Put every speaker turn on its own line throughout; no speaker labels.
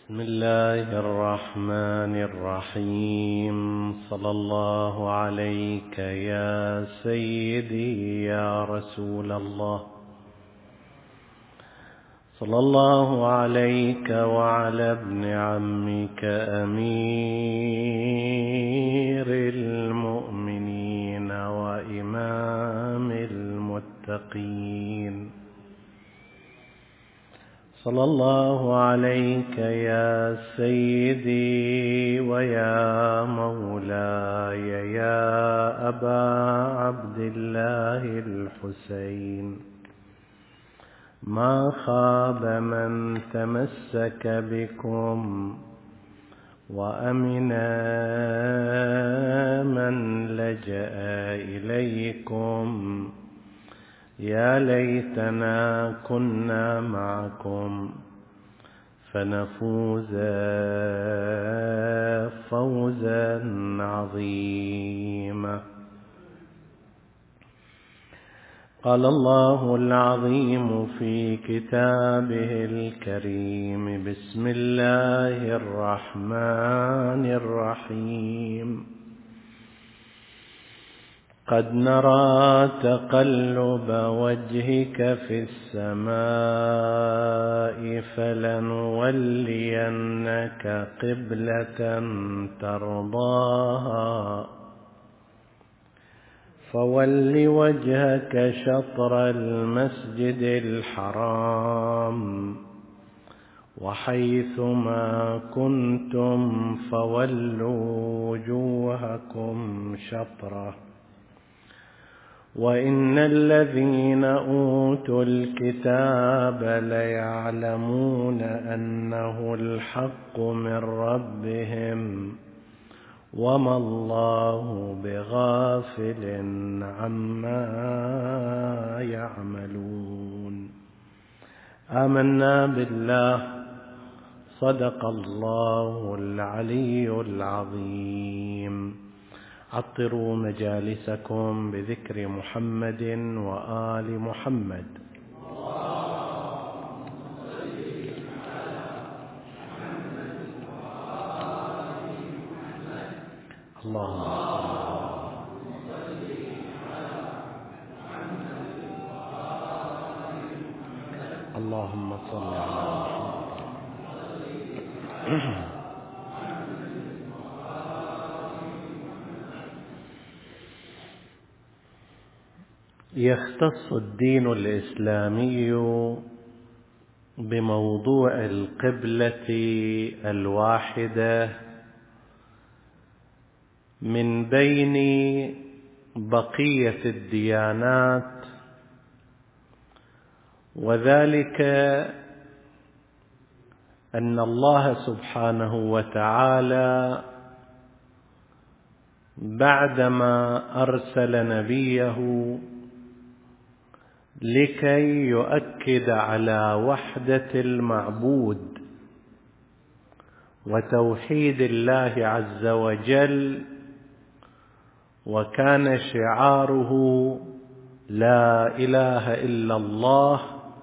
بسم الله الرحمن الرحيم. صلى الله عليك يا سيدي يا رسول الله. صلى الله عليك وعلى ابن عمك أمير المؤمنين وإمام المتقين. صلى الله عليك يا سيدي ويا مولاي يا أبا عبد الله الحسين. ما خاب من تمسك بكم وأمن من لجأ إليكم. يا ليتنا كنا معكم فنفوز فوزا عظيما. قال الله العظيم في كتابه الكريم: بسم الله الرحمن الرحيم. قد نرى تقلب وجهك في السماء فلنولينك قبلة ترضاها فول وجهك شطر المسجد الحرام وحيثما كنتم فولوا وجوهكم شطره. وإن الذين أوتوا الكتاب ليعلمون أنه الحق من ربهم وما الله بغافل عما يعملون. آمنا بالله. صدق الله العلي العظيم. عطروا مجالسكم بذكر محمد وآل محمد. اللهم اللهم صل على محمد. يختص الدين الإسلامي بموضوع القبلة الواحدة من بين بقية الديانات، وذلك أن الله سبحانه وتعالى بعدما أرسل نبيه لكي يؤكد على وحدة المعبود وتوحيد الله عز وجل، وكان شعاره لا إله إلا الله،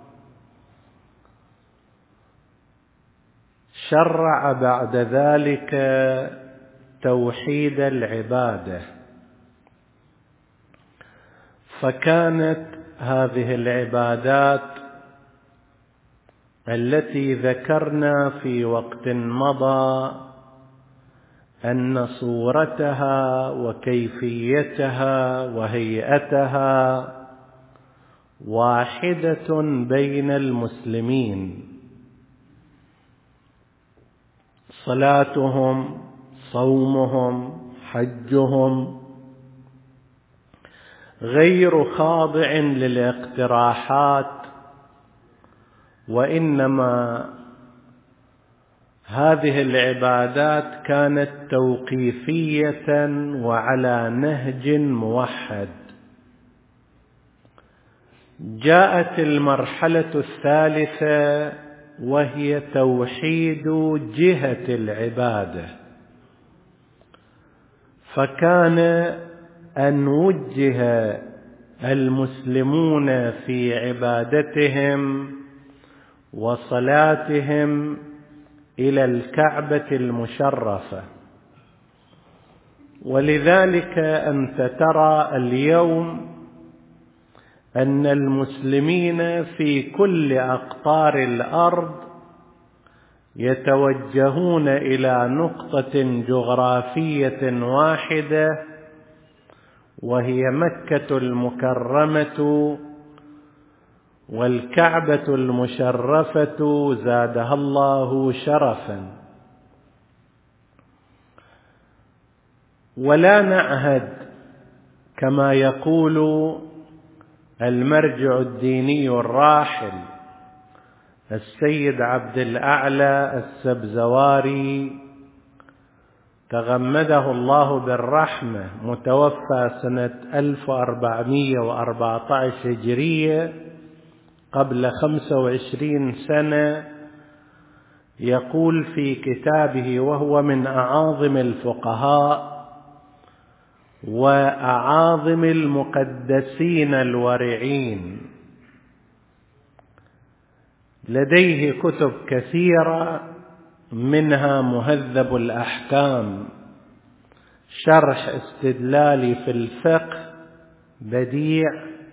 شرع بعد ذلك توحيد العبادة. فكانت هذه العبادات التي ذكرنا في وقت مضى أن صورتها وكيفيتها وهيئتها واحدة بين المسلمين: صلاتهم، صومهم، حجهم، غير خاضع للاقتراحات، وإنما هذه العبادات كانت توقيفية وعلى نهج موحد. جاءت المرحلة الثالثة وهي توحيد جهة العبادة، فكان أن وجه المسلمون في عبادتهم وصلاتهم إلى الكعبة المشرفة. ولذلك أنت ترى اليوم أن المسلمين في كل أقطار الأرض يتوجهون إلى نقطة جغرافية واحدة، وهي مكة المكرمة والكعبة المشرفة زادها الله شرفا. ولا نعهد كما يقول المرجع الديني الراحل السيد عبد الأعلى السبزواري تغمده الله بالرحمة، متوفى سنة 1414 هجرية، قبل 25 سنة، يقول في كتابه، وهو من أعاظم الفقهاء وأعاظم المقدسين الورعين، لديه كتب كثيرة، منها مهذب الأحكام، شرح استدلالي في الفقه بديع،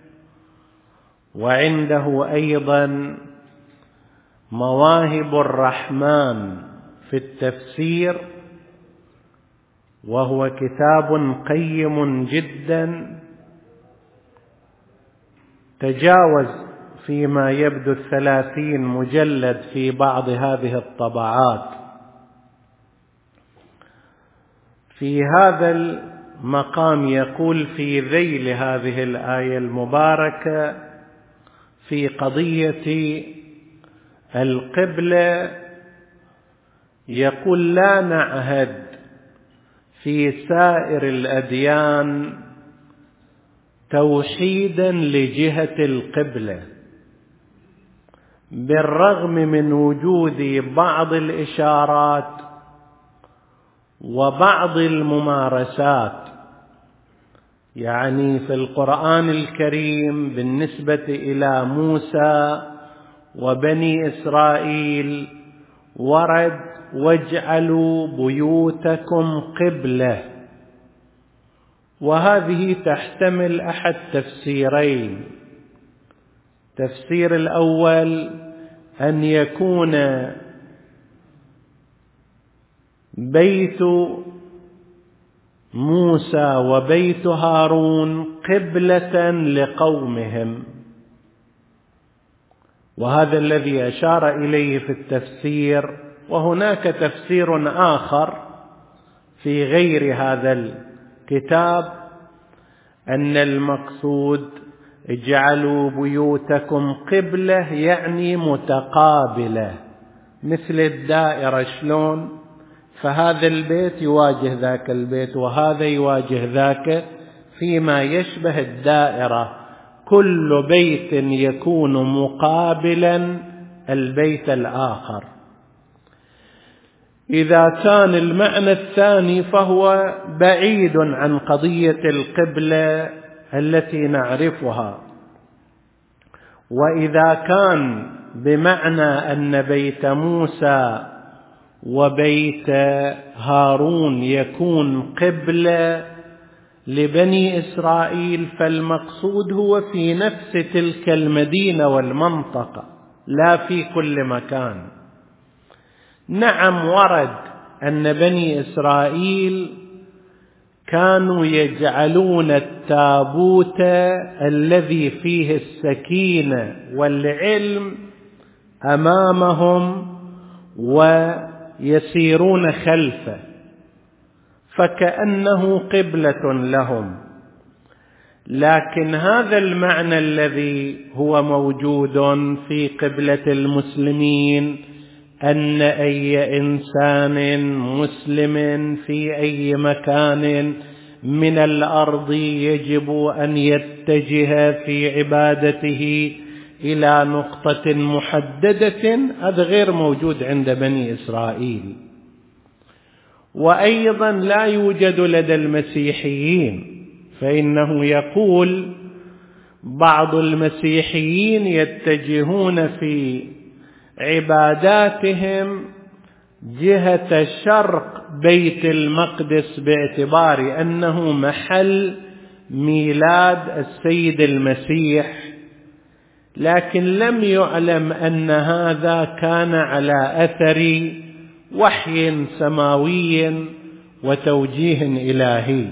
وعنده أيضا مواهب الرحمن في التفسير، وهو كتاب قيم جدا، تجاوز فيما يبدو 30 مجلد في بعض هذه الطبعات. في هذا المقام يقول في ذيل هذه الآية المباركة في قضية القبلة، يقول: لا نعهد في سائر الأديان توحيدا لجهة القبلة، بالرغم من وجود بعض الإشارات وبعض الممارسات. يعني في القرآن الكريم بالنسبة إلى موسى وبني إسرائيل ورد: واجعلوا بيوتكم قبلة، وهذه تحتمل أحد تفسيرين. التفسير الأول أن يكون بيت موسى وبيت هارون قبلة لقومهم، وهذا الذي أشار إليه في التفسير. وهناك تفسير آخر في غير هذا الكتاب أن المقصود اجعلوا بيوتكم قبلة، يعني متقابلة، مثل الدائرة شلون، فهذا البيت يواجه ذاك البيت وهذا يواجه ذاك، فيما يشبه الدائرة، كل بيت يكون مقابلا البيت الآخر. إذا كان المعنى الثاني فهو بعيد عن قضية القبلة التي نعرفها. وإذا كان بمعنى أن بيت موسى وبيت هارون يكون قبلة لبني إسرائيل، فالمقصود هو في نفس تلك المدينة والمنطقة، لا في كل مكان. نعم، ورد أن بني إسرائيل كانوا يجعلون التابوت الذي فيه السكينة والعلم أمامهم ويسيرون خلفه، فكأنه قبلة لهم. لكن هذا المعنى الذي هو موجود في قبلة المسلمين، أن أي إنسان مسلم في أي مكان من الأرض يجب أن يتجه في عبادته إلى نقطة محددة، هذا غير موجود عند بني إسرائيل. وأيضا لا يوجد لدى المسيحيين، فإنه يقول بعض المسيحيين يتجهون في عباداتهم جهة شرق بيت المقدس باعتبار أنه محل ميلاد السيد المسيح، لكن لم يعلم أن هذا كان على أثر وحي سماوي وتوجيه إلهي.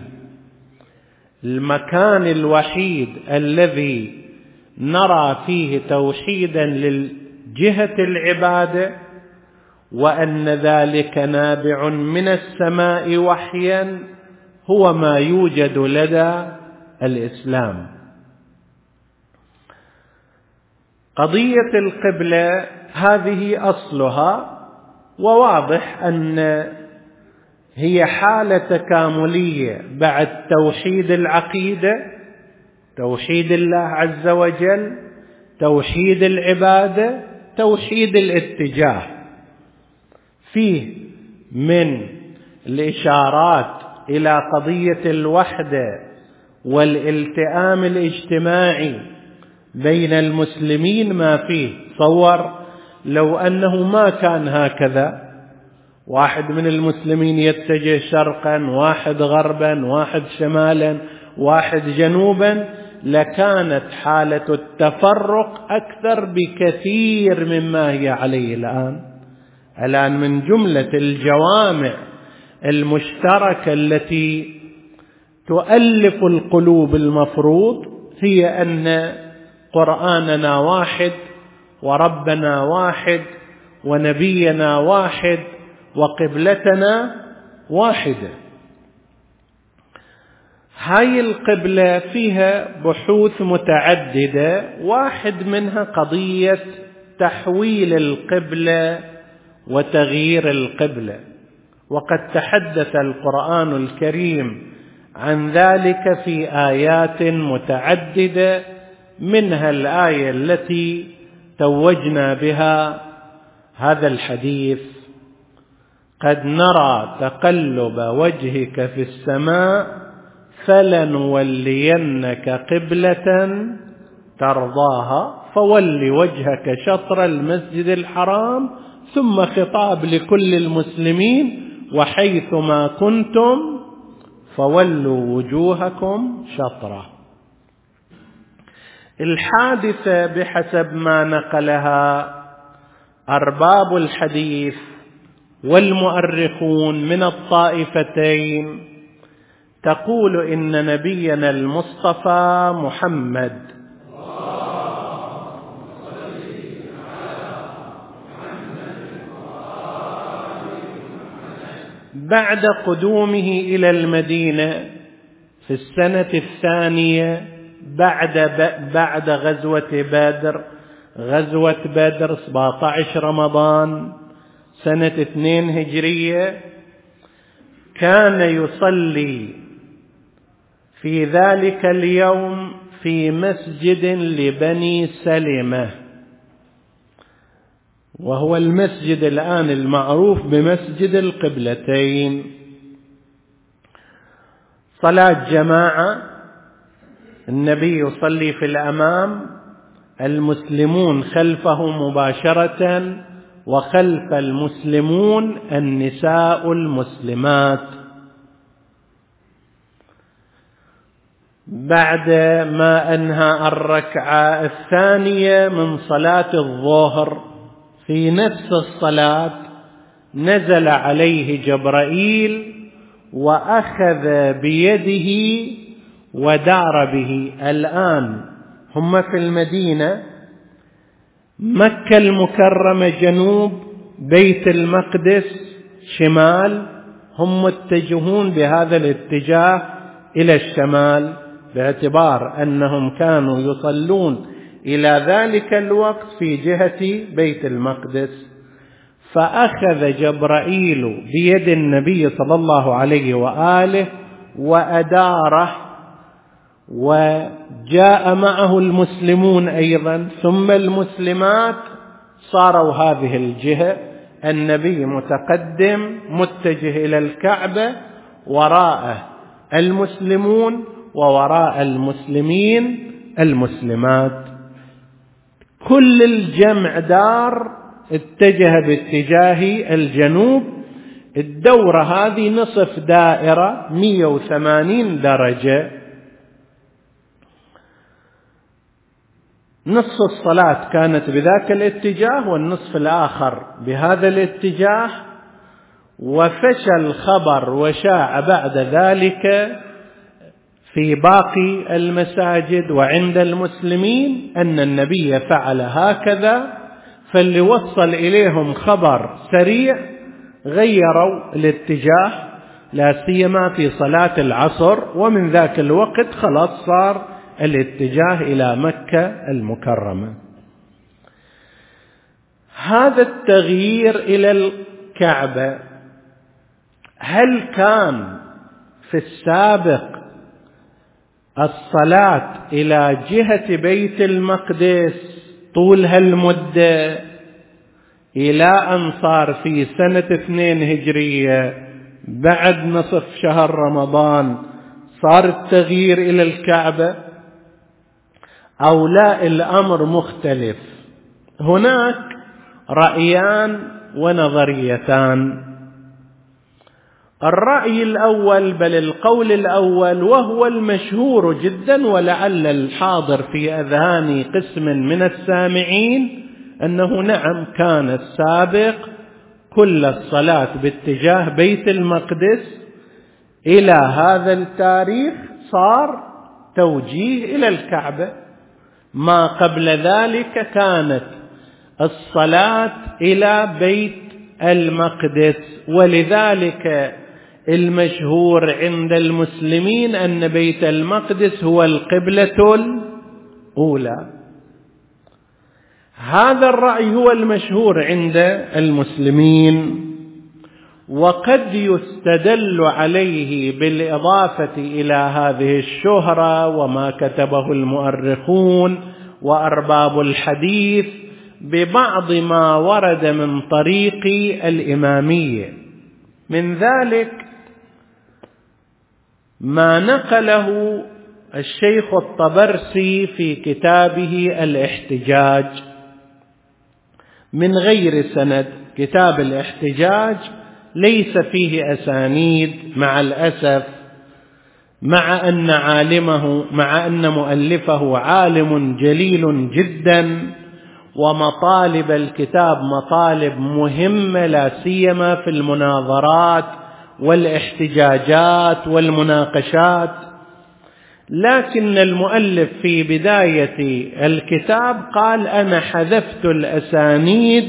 المكان الوحيد الذي نرى فيه توحيدا للجهة العبادة وأن ذلك نابع من السماء وحيا هو ما يوجد لدى الإسلام. قضية القبلة هذه أصلها، وواضح أن هي حالة تكاملية بعد توحيد العقيدة، توحيد الله عز وجل، توحيد العبادة، توحيد الاتجاه. فيه من الإشارات إلى قضية الوحدة والالتئام الاجتماعي بين المسلمين ما فيه. تصور لو أنه ما كان هكذا، واحد من المسلمين يتجه شرقا، واحد غربا، واحد شمالا، واحد جنوبا، لكانت حالة التفرق أكثر بكثير مما هي عليه الآن من جملة الجوامع المشتركة التي تؤلف القلوب المفروض هي أن قرآننا واحد، وربنا واحد، ونبينا واحد، وقبلتنا واحدة. هاي القبلة فيها بحوث متعددة، واحد منها قضية تحويل القبلة وتغيير القبلة، وقد تحدث القرآن الكريم عن ذلك في آيات متعددة، منها الآية التي توجنا بها هذا الحديث: قد نرى تقلب وجهك في السماء فلنولينك قبلة ترضاها فول وجهك شطر المسجد الحرام، ثم خطاب لكل المسلمين: وحيثما كنتم فولوا وجوهكم شطره. الحادثة بحسب ما نقلها أرباب الحديث والمؤرخون من الطائفتين تقول إن نبينا المصطفى محمد بعد قدومه إلى المدينة في السنة الثانية بعد غزوة بدر، غزوة بدر 17 رمضان سنة 2 هجرية، كان يصلي في ذلك اليوم في مسجد لبني سلمة، وهو المسجد الآن المعروف بمسجد القبلتين. صلاة جماعة، النبي يصلي في الأمام، المسلمون خلفه مباشرة، وخلف المسلمون النساء المسلمات. بعد ما أنهى الركعة الثانية من صلاة الظهر في نفس الصلاة نزل عليه جبرائيل وأخذ بيده ودار به. الآن هم في المدينة، مكة المكرمة جنوب، بيت المقدس شمال، هم متجهون بهذا الاتجاه إلى الشمال، باعتبار أنهم كانوا يصلون إلى ذلك الوقت في جهة بيت المقدس. فأخذ جبرائيل بيد النبي صلى الله عليه وآله وأداره، وجاء معه المسلمون أيضا، ثم المسلمات صاروا هذه الجهة، النبي متقدم متجه إلى الكعبة، وراءه المسلمون، ووراء المسلمين المسلمات. كل الجمع دار اتجه باتجاه الجنوب. الدورة هذه نصف دائرة 180 درجة. نصف الصلاة كانت بذاك الاتجاه والنصف الآخر بهذا الاتجاه. وفشى الخبر وشاع بعد ذلك في باقي المساجد وعند المسلمين أن النبي فعل هكذا، فاللي وصل إليهم خبر سريع غيروا الاتجاه، لا سيما في صلاة العصر، ومن ذاك الوقت خلاص صار الاتجاه إلى مكة المكرمة. هذا التغيير إلى الكعبة هل كان في السابق الصلاة إلى جهة بيت المقدس طول هالمدة إلى أن صار في سنة 2 هجرية بعد نصف شهر رمضان صار التغيير إلى الكعبة، أو لا الأمر مختلف؟ هناك رأيان ونظريتان. الرأي الأول بل القول الأول وهو المشهور جدا ولعل الحاضر في أذهان قسم من السامعين أنه نعم كان السابق كل الصلاة باتجاه بيت المقدس، إلى هذا التاريخ صار توجيه إلى الكعبة. ما قبل ذلك كانت الصلاة إلى بيت المقدس، ولذلك المشهور عند المسلمين أن بيت المقدس هو القبلة الأولى. هذا الرأي هو المشهور عند المسلمين، وقد يستدل عليه بالإضافة إلى هذه الشهرة وما كتبه المؤرخون وأرباب الحديث ببعض ما ورد من طريق الإمامية. من ذلك ما نقله الشيخ الطبرسي في كتابه الاحتجاج من غير سند. كتاب الاحتجاج ليس فيه أسانيد مع الأسف، مع أن مؤلفه عالم جليل جدا، ومطالب الكتاب مطالب مهمة لا سيما في المناظرات والاحتجاجات والمناقشات. لكن المؤلف في بداية الكتاب قال أنا حذفت الأسانيد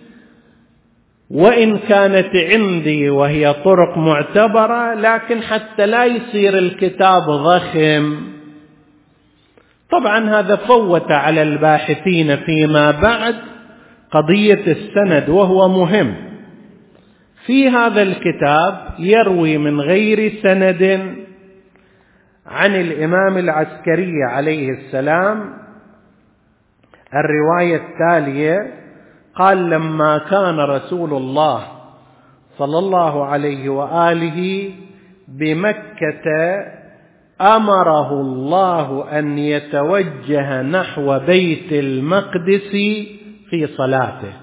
وإن كانت عندي وهي طرق معتبرة، لكن حتى لا يصير الكتاب ضخم. طبعا هذا فوت على الباحثين فيما بعد قضية السند، وهو مهم. في هذا الكتاب يروي من غير سند عن الإمام العسكري عليه السلام الرواية التالية: قال لما كان رسول الله صلى الله عليه وآله بمكة أمره الله أن يتوجه نحو بيت المقدس في صلاته.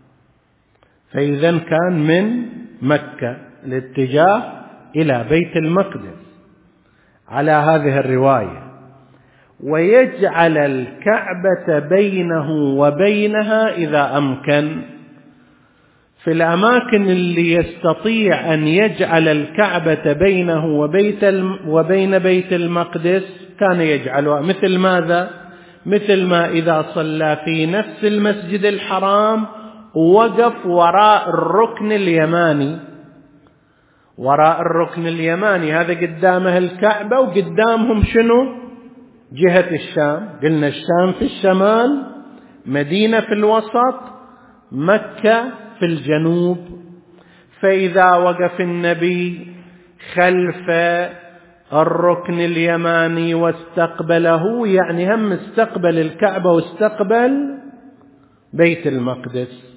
فإذا كان من مكة الاتجاه إلى بيت المقدس على هذه الرواية، ويجعل الكعبة بينه وبينها إذا أمكن. في الأماكن اللي يستطيع أن يجعل الكعبة بينه وبين بيت المقدس كان يجعلها. مثل ماذا؟ مثل ما إذا صلى في نفس المسجد الحرام ووقف وراء الركن اليماني. وراء الركن اليماني هذا قدامه الكعبة وقدامهم شنو؟ جهة الشام. قلنا الشام في الشمال، مدينة في الوسط، مكة في الجنوب. فإذا وقف النبي خلف الركن اليماني واستقبله، يعني هم استقبل الكعبة واستقبل بيت المقدس.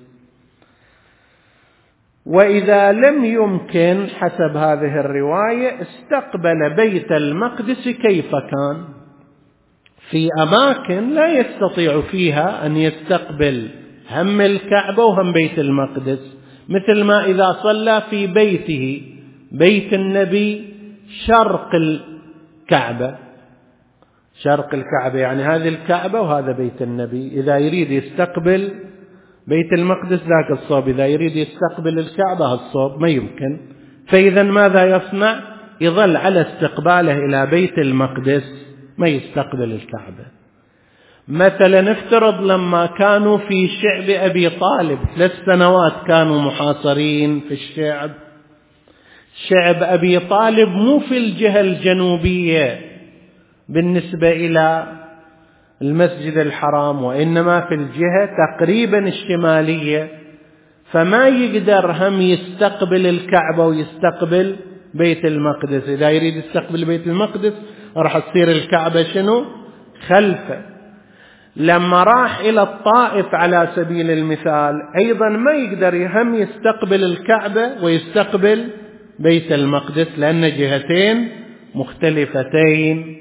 وإذا لم يمكن حسب هذه الرواية استقبل بيت المقدس كيف كان. في أماكن لا يستطيع فيها أن يستقبل هم الكعبة وهم بيت المقدس، مثل ما إذا صلى في بيته، بيت النبي شرق الكعبة، شرق الكعبة يعني هذه الكعبة وهذا بيت النبي، إذا يريد يستقبل بيت المقدس ذاك الصوب، إذا يريد يستقبل الكعبة الصوب، ما يمكن. فإذا ماذا يصنع؟ يظل على استقباله إلى بيت المقدس، ما يستقبل الكعبة. مثلا افترض لما كانوا في شعب أبي طالب 3 سنوات كانوا محاصرين في الشعب، شعب أبي طالب مو في الجهة الجنوبية بالنسبة إلى المسجد الحرام، وإنما في الجهة تقريبا الشمالية، فما يقدر هم يستقبل الكعبة ويستقبل بيت المقدس. إذا يريد يستقبل بيت المقدس راح تصير الكعبة شنو؟ خلفه. لما راح إلى الطائف على سبيل المثال أيضا ما يقدر هم يستقبل الكعبة ويستقبل بيت المقدس، لأن جهتين مختلفتين.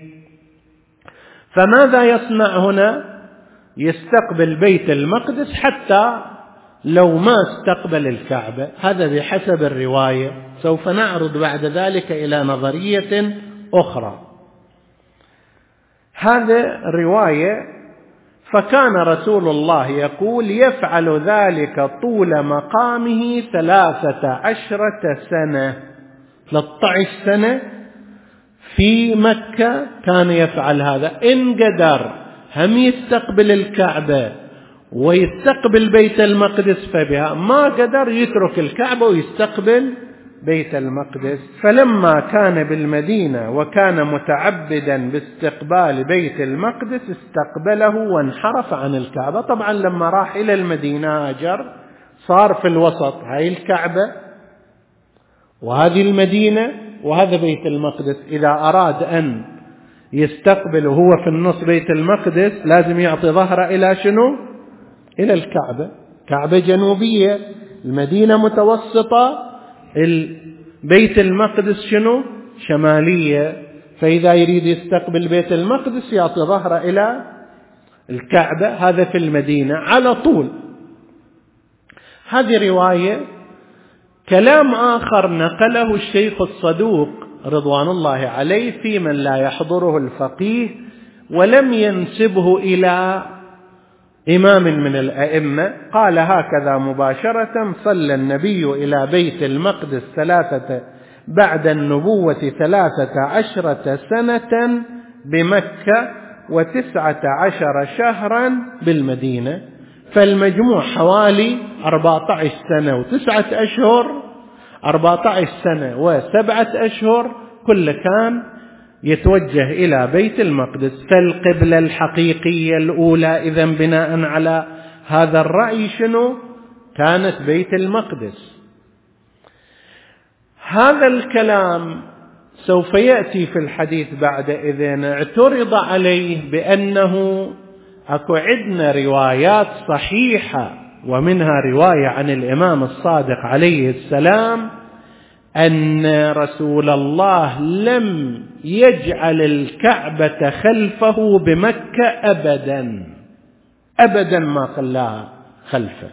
فماذا يصنع هنا؟ يستقبل بيت المقدس حتى لو ما استقبل الكعبة. هذا بحسب الرواية، سوف نعرض بعد ذلك إلى نظرية أخرى. هذا الرواية. فكان رسول الله يقول يفعل ذلك طول مقامه 13 سنة، 13 سنة في مكة كان يفعل هذا. إن قدر هم يستقبل الكعبة ويستقبل بيت المقدس فبها، ما قدر يترك الكعبة ويستقبل بيت المقدس. فلما كان بالمدينة وكان متعبدا باستقبال بيت المقدس استقبله وانحرف عن الكعبة. طبعا لما راح إلى المدينة هاجر صار في الوسط، هاي الكعبة وهذه المدينة وهذا بيت المقدس. إذا أراد أن يستقبل وهو في النص بيت المقدس لازم يعطي ظهره إلى شنو؟ إلى الكعبة. كعبة جنوبية، المدينة متوسطة، البيت المقدس شنو؟ شمالية. فإذا يريد يستقبل بيت المقدس يعطي ظهره إلى الكعبة، هذا في المدينة على طول. هذه رواية. كلام آخر نقله الشيخ الصدوق رضوان الله عليه في من لا يحضره الفقيه ولم ينسبه إلى إمام من الأئمة، قال هكذا مباشرة: صلى النبي إلى بيت المقدس بعد النبوة 13 سنة بمكة و19 شهرا بالمدينة. فالمجموع حوالي 14 سنة و9 أشهر، 14 سنة و7 أشهر، كل كان يتوجه إلى بيت المقدس. فالقبلة الحقيقية الأولى إذن بناء على هذا الرأي شنو؟ كانت بيت المقدس. هذا الكلام سوف يأتي في الحديث بعد إذن. اعترض عليه بأنه أكو عندنا روايات صحيحة، ومنها رواية عن الإمام الصادق عليه السلام أن رسول الله لم يجعل الكعبة خلفه بمكة أبدا، أبدا ما خلاها خلفه.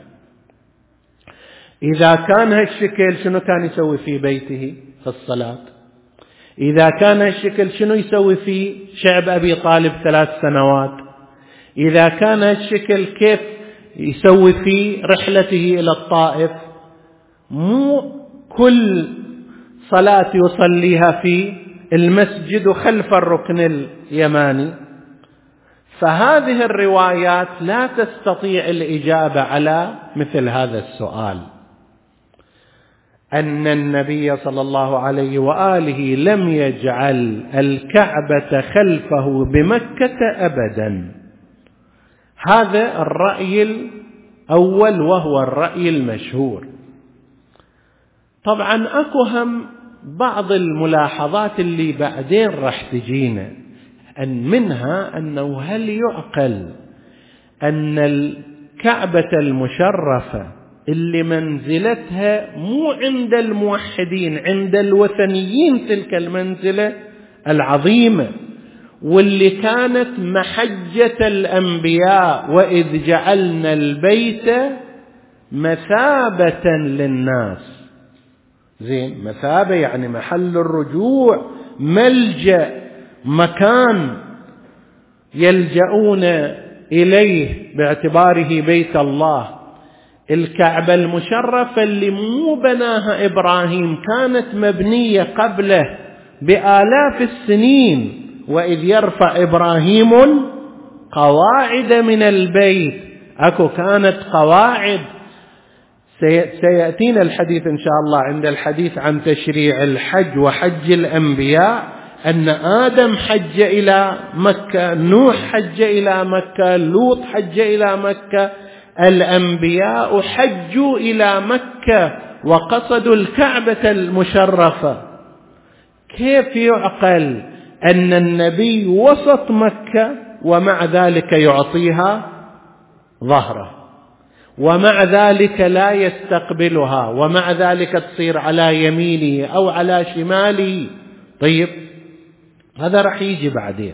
إذا كان هالشكل شنو كان يسوي في بيته في الصلاة؟ إذا كان هالشكل شنو يسوي في شعب أبي طالب 3 سنوات؟ إذا كان هالشكل كيف يسوي في رحلته إلى الطائف؟ مو كل صلاة يصليها في المسجد خلف الركن اليماني. فهذه الروايات لا تستطيع الإجابة على مثل هذا السؤال، أن النبي صلى الله عليه وآله لم يجعل الكعبة خلفه بمكة أبدا. هذا الرأي الأول وهو الرأي المشهور. طبعا أكو هم بعض الملاحظات اللي بعدين راح تجينا، أن منها أنه هل يعقل أن الكعبة المشرفة اللي منزلتها مو عند الموحدين، عند الوثنيين تلك المنزلة العظيمة، واللي كانت محجة الأنبياء وإذ جعلنا البيت مثابة للناس. زين، مثابة يعني محل الرجوع، ملجأ، مكان يلجؤون إليه باعتباره بيت الله. الكعبة المشرفة اللي مو بناها إبراهيم، كانت مبنية قبله بآلاف السنين. وإذ يرفع إبراهيم قواعد من البيت، أكو كانت قواعد. سيأتينا الحديث إن شاء الله عند الحديث عن تشريع الحج وحج الأنبياء، أن آدم حج إلى مكة، نوح حج إلى مكة، لوط حج إلى مكة، الأنبياء حجوا إلى مكة وقصدوا الكعبة المشرفة. كيف يعقل أن النبي وسط مكة ومع ذلك يعطيها ظهره، ومع ذلك لا يستقبلها، ومع ذلك تصير على يمينه أو على شماله؟ طيب، هذا رح يجي بعدين.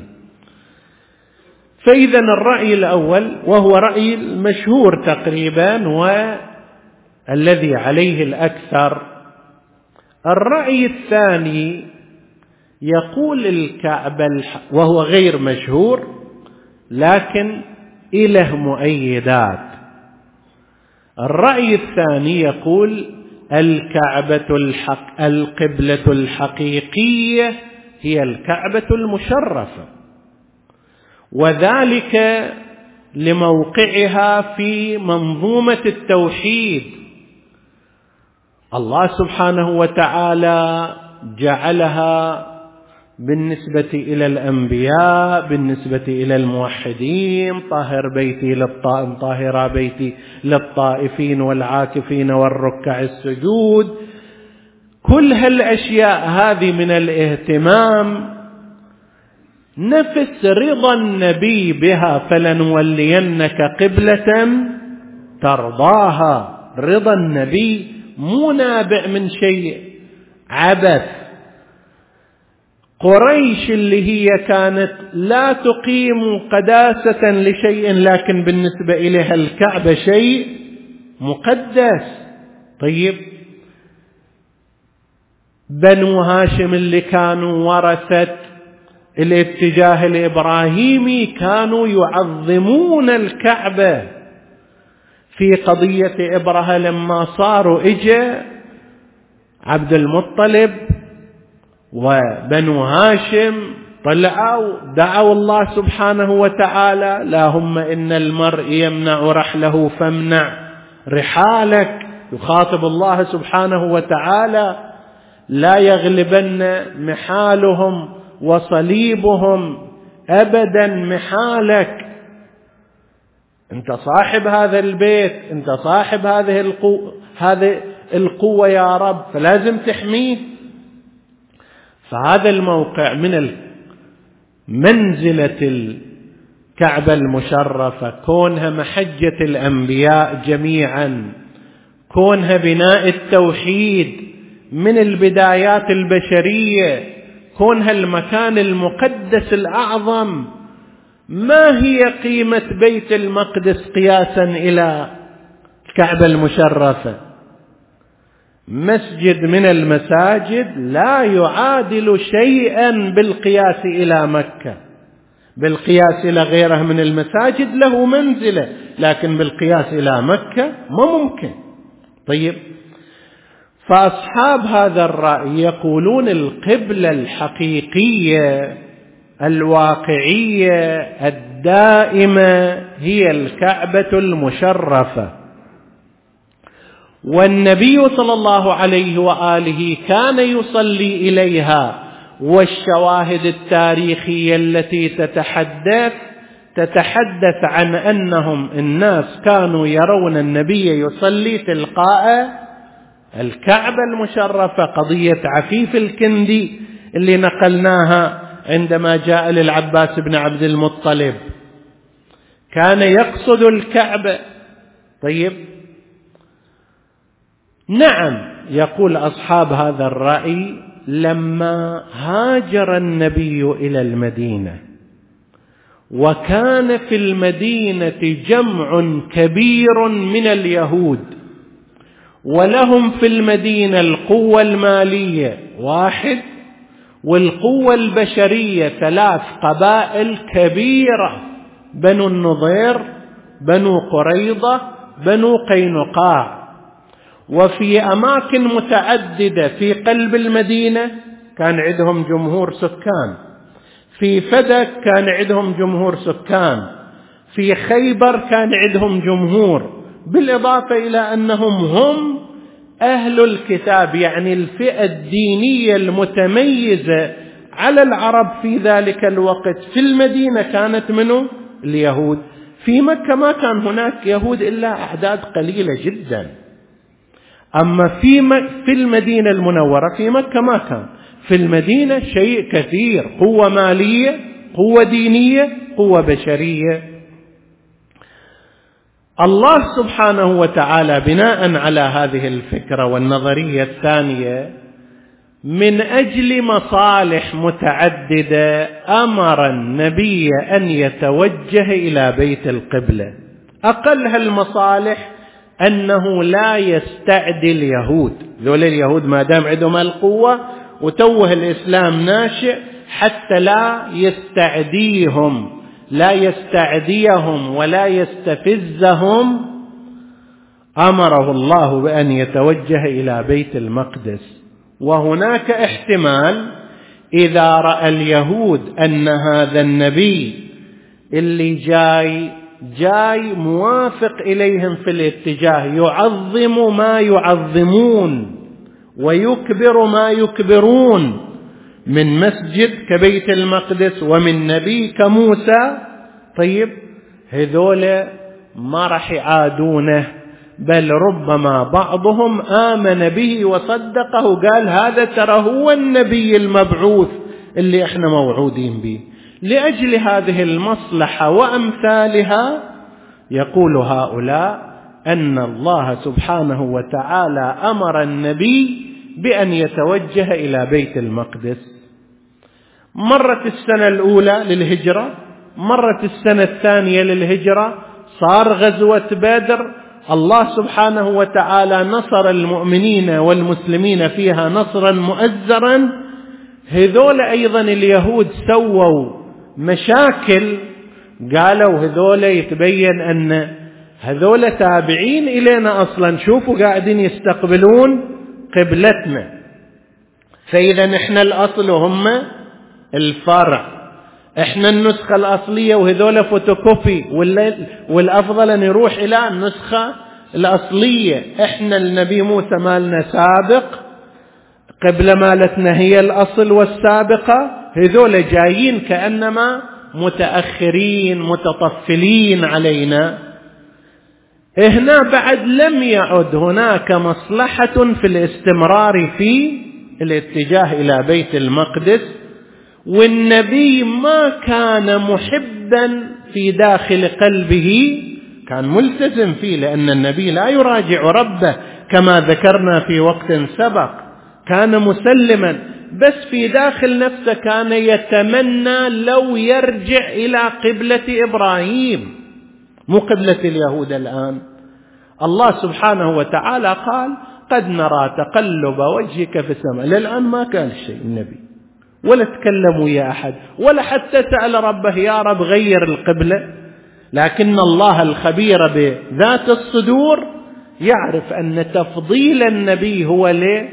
فإذا الرأي الأول، وهو رأي المشهور تقريبا والذي عليه الأكثر، الرأي الثاني يقول الكعبة، وهو غير مشهور لكن إله مؤيدات. الرأي الثاني يقول القبلة الحقيقية هي الكعبة المشرفة، وذلك لموقعها في منظومة التوحيد. الله سبحانه وتعالى جعلها بالنسبة إلى الأنبياء، بالنسبة إلى الموحدين، طهر بيتي للطائفين والعاكفين والركع السجود. كل هالأشياء هذه من الاهتمام، نفس رضا النبي بها، فلنولينك قبلة ترضاها. رضا النبي مو نابع من شيء عبث. قريش اللي هي كانت لا تقيم قداسة لشيء، لكن بالنسبة إليها الكعبة شيء مقدس. طيب، بنو هاشم اللي كانوا ورثة الاتجاه الإبراهيمي كانوا يعظمون الكعبة. في قضية إبرهة لما صاروا إجا عبد المطلب وبنو هاشم طلعوا دعوا الله سبحانه وتعالى: اللهم إن المرء يمنع رحله فامنع رحالك. يخاطب الله سبحانه وتعالى: لا يغلبن محالهم وصليبهم أبدا محالك. أنت صاحب هذا البيت، أنت صاحب هذه القوة يا رب، فلازم تحميه. فهذا الموقع من منزلة الكعبة المشرفة، كونها محجة الأنبياء جميعا، كونها بناء التوحيد من البدايات البشرية، كونها المكان المقدس الأعظم. ما هي قيمة بيت المقدس قياسا إلى الكعبة المشرفة؟ مسجد من المساجد لا يعادل شيئا بالقياس إلى مكة. بالقياس إلى غيرها من المساجد له منزلة، لكن بالقياس إلى مكة ما ممكن. طيب، فأصحاب هذا الرأي يقولون القبلة الحقيقية الواقعية الدائمة هي الكعبة المشرفة. والنبي صلى الله عليه وآله كان يصلي إليها، والشواهد التاريخية التي تتحدث عن أنهم الناس كانوا يرون النبي يصلي تلقاء الكعبة المشرفة. قضية عفيف الكندي اللي نقلناها عندما جاء للعباس بن عبد المطلب كان يقصد الكعبة. طيب، نعم، يقول أصحاب هذا الرأي: لما هاجر النبي إلى المدينة وكان في المدينة جمع كبير من اليهود، ولهم في المدينة القوة المالية 1، والقوة البشرية 3 قبائل كبيرة: بنو النضير، بنو قريظة، بنو قينقاع. وفي أماكن متعددة في قلب المدينة كان عندهم جمهور سكان، في فدك كان عندهم جمهور سكان، في خيبر كان عندهم جمهور، بالإضافة إلى أنهم هم أهل الكتاب، يعني الفئة الدينية المتميزة على العرب في ذلك الوقت. في المدينة كانت منه اليهود. في مكة ما كان هناك يهود إلا أعداد قليلة جدا. أما في المدينة المنورة، في مكة ما كان، في المدينة شيء كثير: قوة مالية، قوة دينية، قوة بشرية. الله سبحانه وتعالى بناء على هذه الفكرة والنظرية الثانية، من أجل مصالح متعددة أمر النبي أن يتوجه إلى بيت القبلة. أقل هالمصالح أنه لا يستعدي اليهود، ذول اليهود ما دام عندهم القوة وتوه الإسلام ناشئ، حتى لا يستعديهم ولا يستفزهم، أمره الله بأن يتوجه إلى بيت المقدس. وهناك احتمال إذا رأى اليهود أن هذا النبي اللي جاي موافق إليهم في الاتجاه، يعظم ما يعظمون ويكبر ما يكبرون من مسجد كبيت المقدس ومن نبي كموسى، طيب هذول ما راح يعادونه، بل ربما بعضهم آمن به وصدقه، قال هذا ترى هو النبي المبعوث اللي احنا موعودين به. لأجل هذه المصلحة وأمثالها يقول هؤلاء أن الله سبحانه وتعالى أمر النبي بأن يتوجه إلى بيت المقدس. مرت السنة الأولى للهجرة، مرت السنة الثانية للهجرة، صار غزوة بدر، الله سبحانه وتعالى نصر المؤمنين والمسلمين فيها نصرا مؤزرا. هذول أيضا اليهود سووا مشاكل، قالوا هذول يتبين أن هذول تابعين إلينا أصلا، شوفوا قاعدين يستقبلون قبلتنا، فإذا نحن الأصل وهم الفرع، احنا النسخة الأصلية وهذول فوتوكوبي، والأفضل أن يروح إلى النسخة الأصلية. احنا النبي موسى مالنا سابق، قبل مالتنا هي الأصل والسابقة، هذول جايين كأنما متأخرين متطفلين علينا. هنا بعد لم يعد هناك مصلحة في الاستمرار في الاتجاه إلى بيت المقدس، والنبي ما كان محبا في داخل قلبه، كان ملتزم فيه، لأن النبي لا يراجع ربه كما ذكرنا في وقت سبق، كان مسلما، بس في داخل نفسه كان يتمنى لو يرجع إلى قبلة إبراهيم، مو قبلة اليهود الآن. الله سبحانه وتعالى قال قد نرى تقلب وجهك في السماء. للآن ما كان شيء النبي، ولا تكلموا يا أحد، ولا حتى سأل ربه يا رب غير القبلة. لكن الله الخبير بذات الصدور يعرف أن تفضيل النبي هو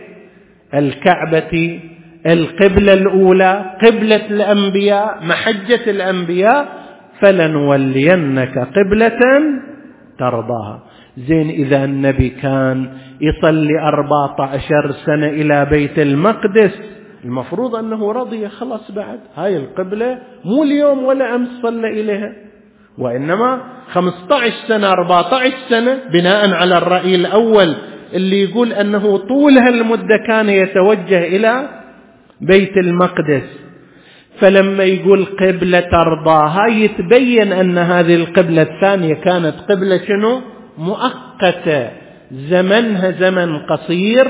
للكعبة، القبلة الأولى، قبلة الأنبياء، محجة الأنبياء، فلنولينك قبلة ترضاها. زين، إذا النبي كان يصلي 14 سنة إلى بيت المقدس، المفروض أنه رضي خلاص، بعد هاي القبلة مو اليوم ولا أمس صلى إليها، وإنما 15 سنة 14 سنة، بناء على الرأي الأول اللي يقول أنه طول هالمدة كان يتوجه إلى بيت المقدس. فلما يقول قبلة ترضاها يتبين أن هذه القبلة الثانية كانت قبلة شنو؟ مؤقتة، زمنها زمن قصير،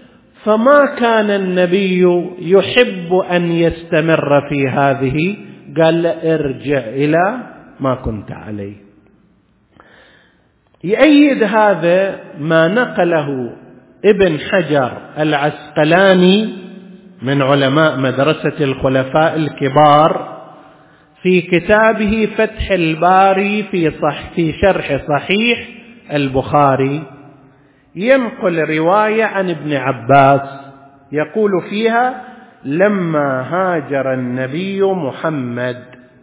فما كان النبي يحب أن يستمر في هذه. قال له ارجع إلى ما كنت عليه. يؤيد هذا ما نقله ابن حجر العسقلاني من علماء مدرسة الخلفاء الكبار في كتابه فتح الباري في شرح صحيح البخاري، ينقل رواية عن ابن عباس يقول فيها: لما هاجر النبي محمد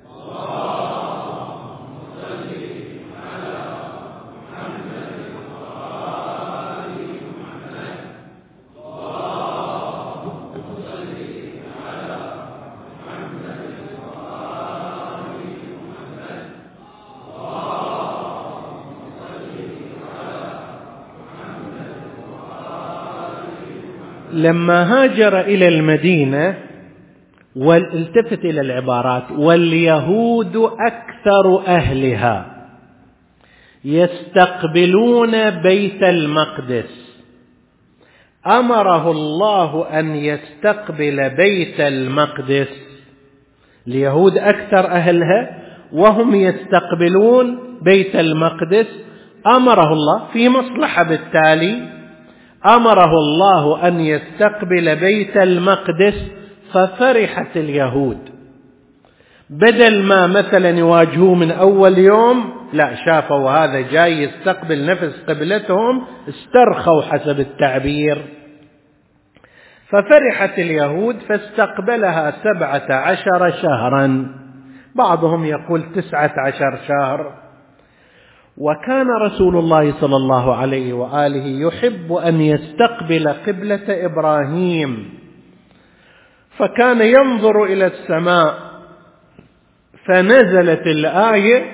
لما هاجر إلى المدينة، والتفت إلى العبارات: واليهود أكثر أهلها يستقبلون بيت المقدس، أمره الله أن يستقبل بيت المقدس. اليهود أكثر أهلها وهم يستقبلون بيت المقدس، أمره الله في مصلحة، بالتالي أمره الله أن يستقبل بيت المقدس. ففرحت اليهود، بدل ما مثلا يواجهوه من أول يوم، لا، شافوا هذا جاي يستقبل نفس قبلتهم، استرخوا حسب التعبير. ففرحت اليهود فاستقبلها 17 شهرا، بعضهم يقول 19 شهر. وكان رسول الله صلى الله عليه وآله يحب أن يستقبل قبلة إبراهيم، فكان ينظر إلى السماء، فنزلت الآية: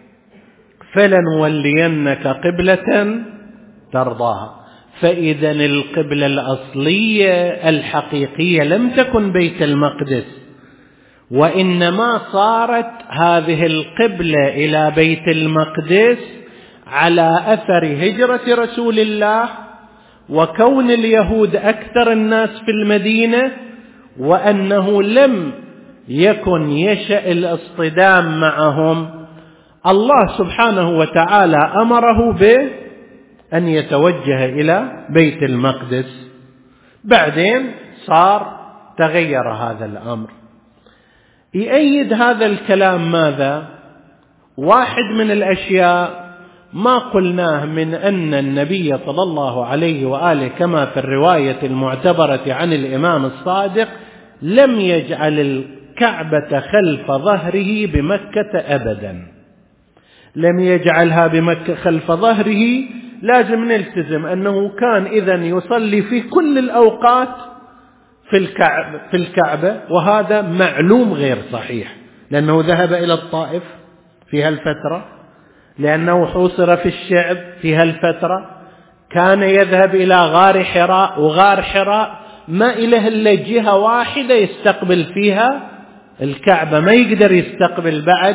فلنولينك قبلة ترضاها. فإذا القبلة الأصلية الحقيقية لم تكن بيت المقدس، وإنما صارت هذه القبلة إلى بيت المقدس على أثر هجرة رسول الله، وكون اليهود أكثر الناس في المدينة، وأنه لم يكن يشأ الاصطدام معهم. الله سبحانه وتعالى أمره بأن يتوجه إلى بيت المقدس. بعدين تغير هذا الأمر. يؤيد هذا الكلام ماذا؟ واحد من الأشياء ما قلناه من أن النبي صلى الله عليه وآله كما في الرواية المعتبرة عن الإمام الصادق لم يجعل الكعبة خلف ظهره بمكة أبدا، لم يجعلها بمكة خلف ظهره. لازم نلتزم أنه كان إذن يصلي في كل الأوقات في الكعبة، وهذا معلوم غير صحيح، لأنه ذهب إلى الطائف في هالفترة، لأنه حوصر في الشعب في هالفترة، كان يذهب إلى غار حراء، وغار حراء ما إله إلا جهة واحدة يستقبل فيها الكعبة، ما يقدر يستقبل بعد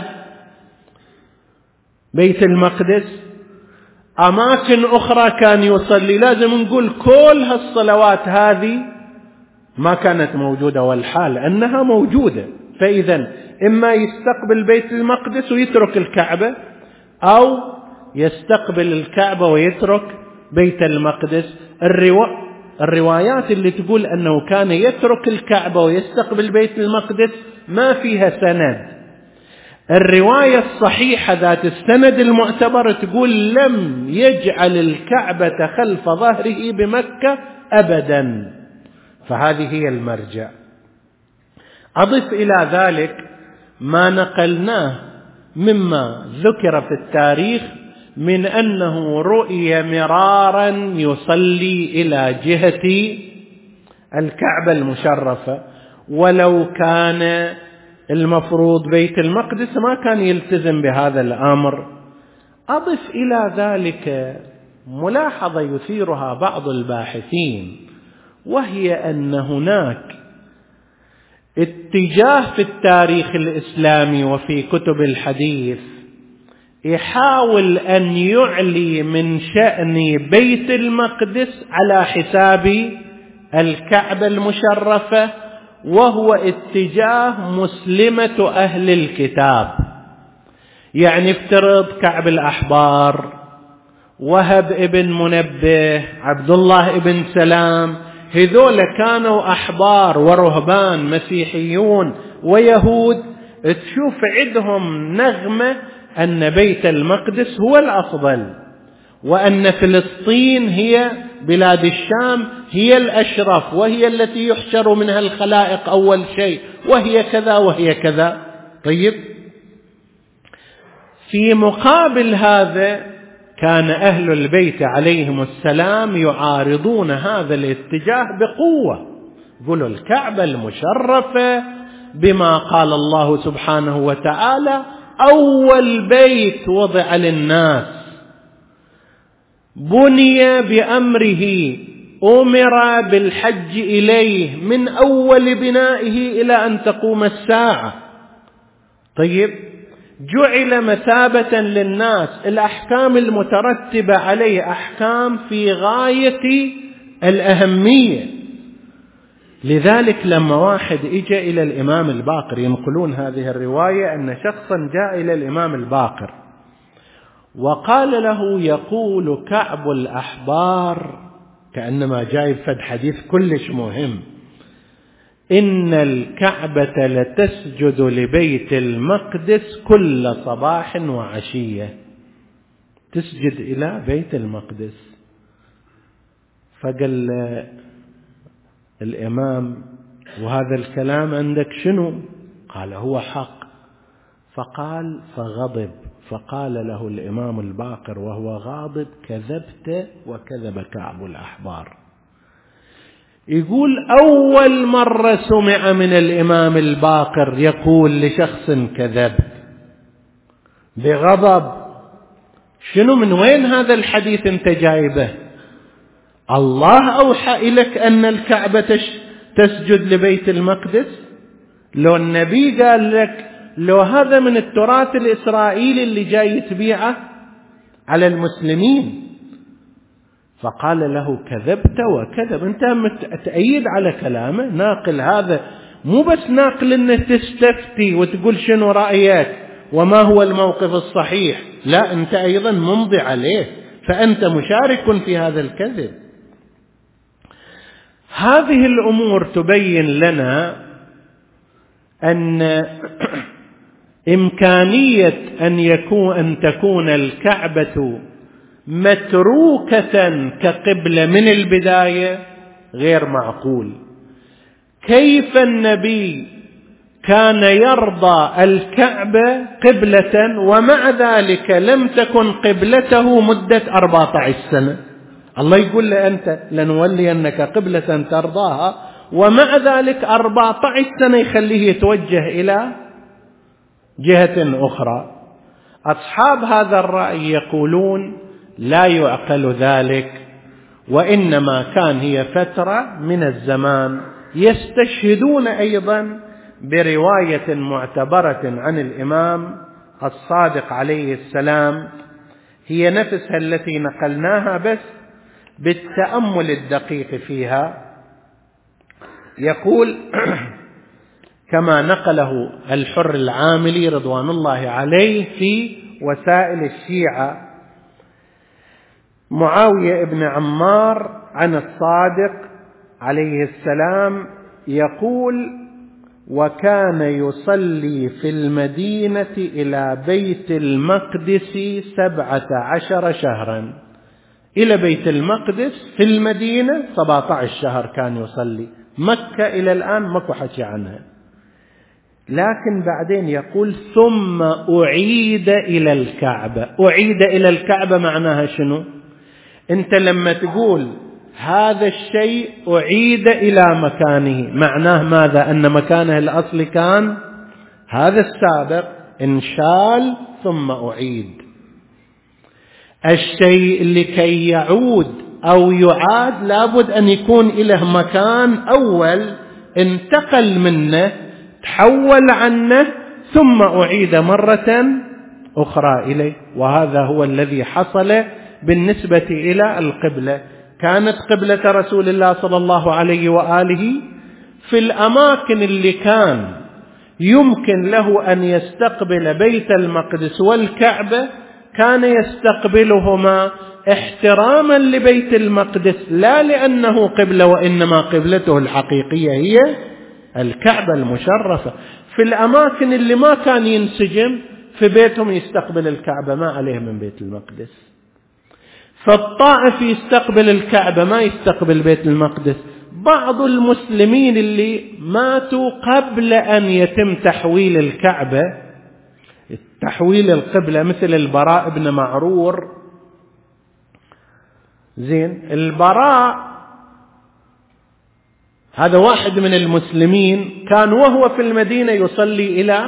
بيت المقدس. أماكن أخرى كان يصلي، لازم نقول كل هالصلوات هذه ما كانت موجودة، والحال أنها موجودة. فإذا إما يستقبل بيت المقدس ويترك الكعبة، أو يستقبل الكعبة ويترك بيت المقدس. الروايات اللي تقول أنه كان يترك الكعبة ويستقبل بيت المقدس ما فيها سند. الرواية الصحيحة ذات السند المعتبر تقول لم يجعل الكعبة خلف ظهره بمكة أبدا، فهذه هي المرجع. أضف إلى ذلك ما نقلناه مما ذكر في التاريخ من أنه رؤي مرارا يصلي إلى جهة الكعبة المشرفة، ولو كان المفروض بيت المقدس ما كان يلتزم بهذا الأمر. أضف إلى ذلك ملاحظة يثيرها بعض الباحثين، وهي أن هناك اتجاه في التاريخ الإسلامي وفي كتب الحديث يحاول أن يعلي من شأن بيت المقدس على حساب الكعبة المشرفة، وهو اتجاه مسلمة أهل الكتاب. يعني افترض كعب الأحبار، وهب ابن منبه، عبد الله ابن سلام، هذول كانوا أحبار ورهبان مسيحيون ويهود، تشوف عندهم نغمة أن بيت المقدس هو الأفضل، وأن فلسطين هي بلاد الشام هي الأشرف، وهي التي يحشر منها الخلائق أول شيء، وهي كذا وهي كذا. طيب، في مقابل هذا كان أهل البيت عليهم السلام يعارضون هذا الاتجاه بقوة، يقولوا الكعبة المشرفة بما قال الله سبحانه وتعالى أول بيت وضع للناس، بني بأمره، أمر بالحج إليه من أول بنائه إلى أن تقوم الساعة. طيب، جعل مثابة للناس، الأحكام المترتبة عليه أحكام في غاية الأهمية. لذلك لما واحد إجا إلى الإمام الباقر، ينقلون هذه الرواية أن شخصا جاء إلى الإمام الباقر وقال له يقول كعب الأحبار، كأنما جايب فد حديث كلش مهم، إن الكعبة لتسجد لبيت المقدس كل صباح وعشية، تسجد إلى بيت المقدس. فقال الإمام وهذا الكلام عندك شنو؟ قال هو حق. فقال فغضب، فقال له الإمام الباقر وهو غاضب كذبت وكذب كعب الأحبار. يقول أول مرة سمع من الإمام الباقر يقول لشخص كذب بغضب. شنو من وين هذا الحديث انت جايبه؟ الله أوحى إليك أن الكعبة تسجد لبيت المقدس؟ لو النبي قال لك، لو هذا من التراث الإسرائيلي اللي جاي يتبيعه على المسلمين. فقال له كذبت وكذب، انت تأيد على كلامه، ناقل هذا، مو بس ناقل انه تستفتي وتقول شنو رأيك وما هو الموقف الصحيح، لا، انت ايضا ممضي عليه، فانت مشارك في هذا الكذب. هذه الامور تبين لنا ان امكانية ان تكون الكعبة متروكة كقبلة من البداية غير معقول. كيف النبي كان يرضى الكعبة قبلة ومع ذلك لم تكن قبلته مدة 14 سنة؟ الله يقول له أنت لنولينك قبلة ترضاها، ومع ذلك 14 سنة يخليه يتوجه إلى جهة أخرى. أصحاب هذا الرأي يقولون لا يعقل ذلك، وإنما كان هي فترة من الزمان. يستشهدون أيضا برواية معتبرة عن الإمام الصادق عليه السلام، هي نفسها التي نقلناها بس بالتأمل الدقيق فيها. يقول كما نقله الحر العاملي رضوان الله عليه في وسائل الشيعة، معاوية بن عمار عن الصادق عليه السلام يقول وكان يصلي في المدينة إلى بيت المقدس 17 شهرا. إلى بيت المقدس في المدينة 17 شهر كان يصلي. مكة إلى الآن ماكو حكي عنها. لكن بعدين يقول ثم أعيد إلى الكعبة. أعيد إلى الكعبة معناها شنو؟ أنت لما تقول هذا الشيء أعيد إلى مكانه، معناه ماذا؟ أن مكانه الأصلي كان هذا السابق، انشال ثم أعيد. الشيء لكي يعود أو يعاد لابد أن يكون إله مكان أول انتقل منه، تحول عنه، ثم أعيد مرة أخرى إليه. وهذا هو الذي حصل بالنسبة إلى القبلة. كانت قبلة رسول الله صلى الله عليه وآله في الأماكن اللي كان يمكن له أن يستقبل بيت المقدس والكعبة كان يستقبلهما احتراما لبيت المقدس، لا لأنه قبلة، وإنما قبلته الحقيقية هي الكعبة المشرفة. في الأماكن اللي ما كان ينسجم في بيتهم يستقبل الكعبة، ما عليه من بيت المقدس. فالطائف يستقبل الكعبة ما يستقبل بيت المقدس. بعض المسلمين اللي ماتوا قبل أن يتم تحويل الكعبة، تحويل القبلة، مثل البراء بن معرور. زين، البراء هذا واحد من المسلمين، كان وهو في المدينة يصلي إلى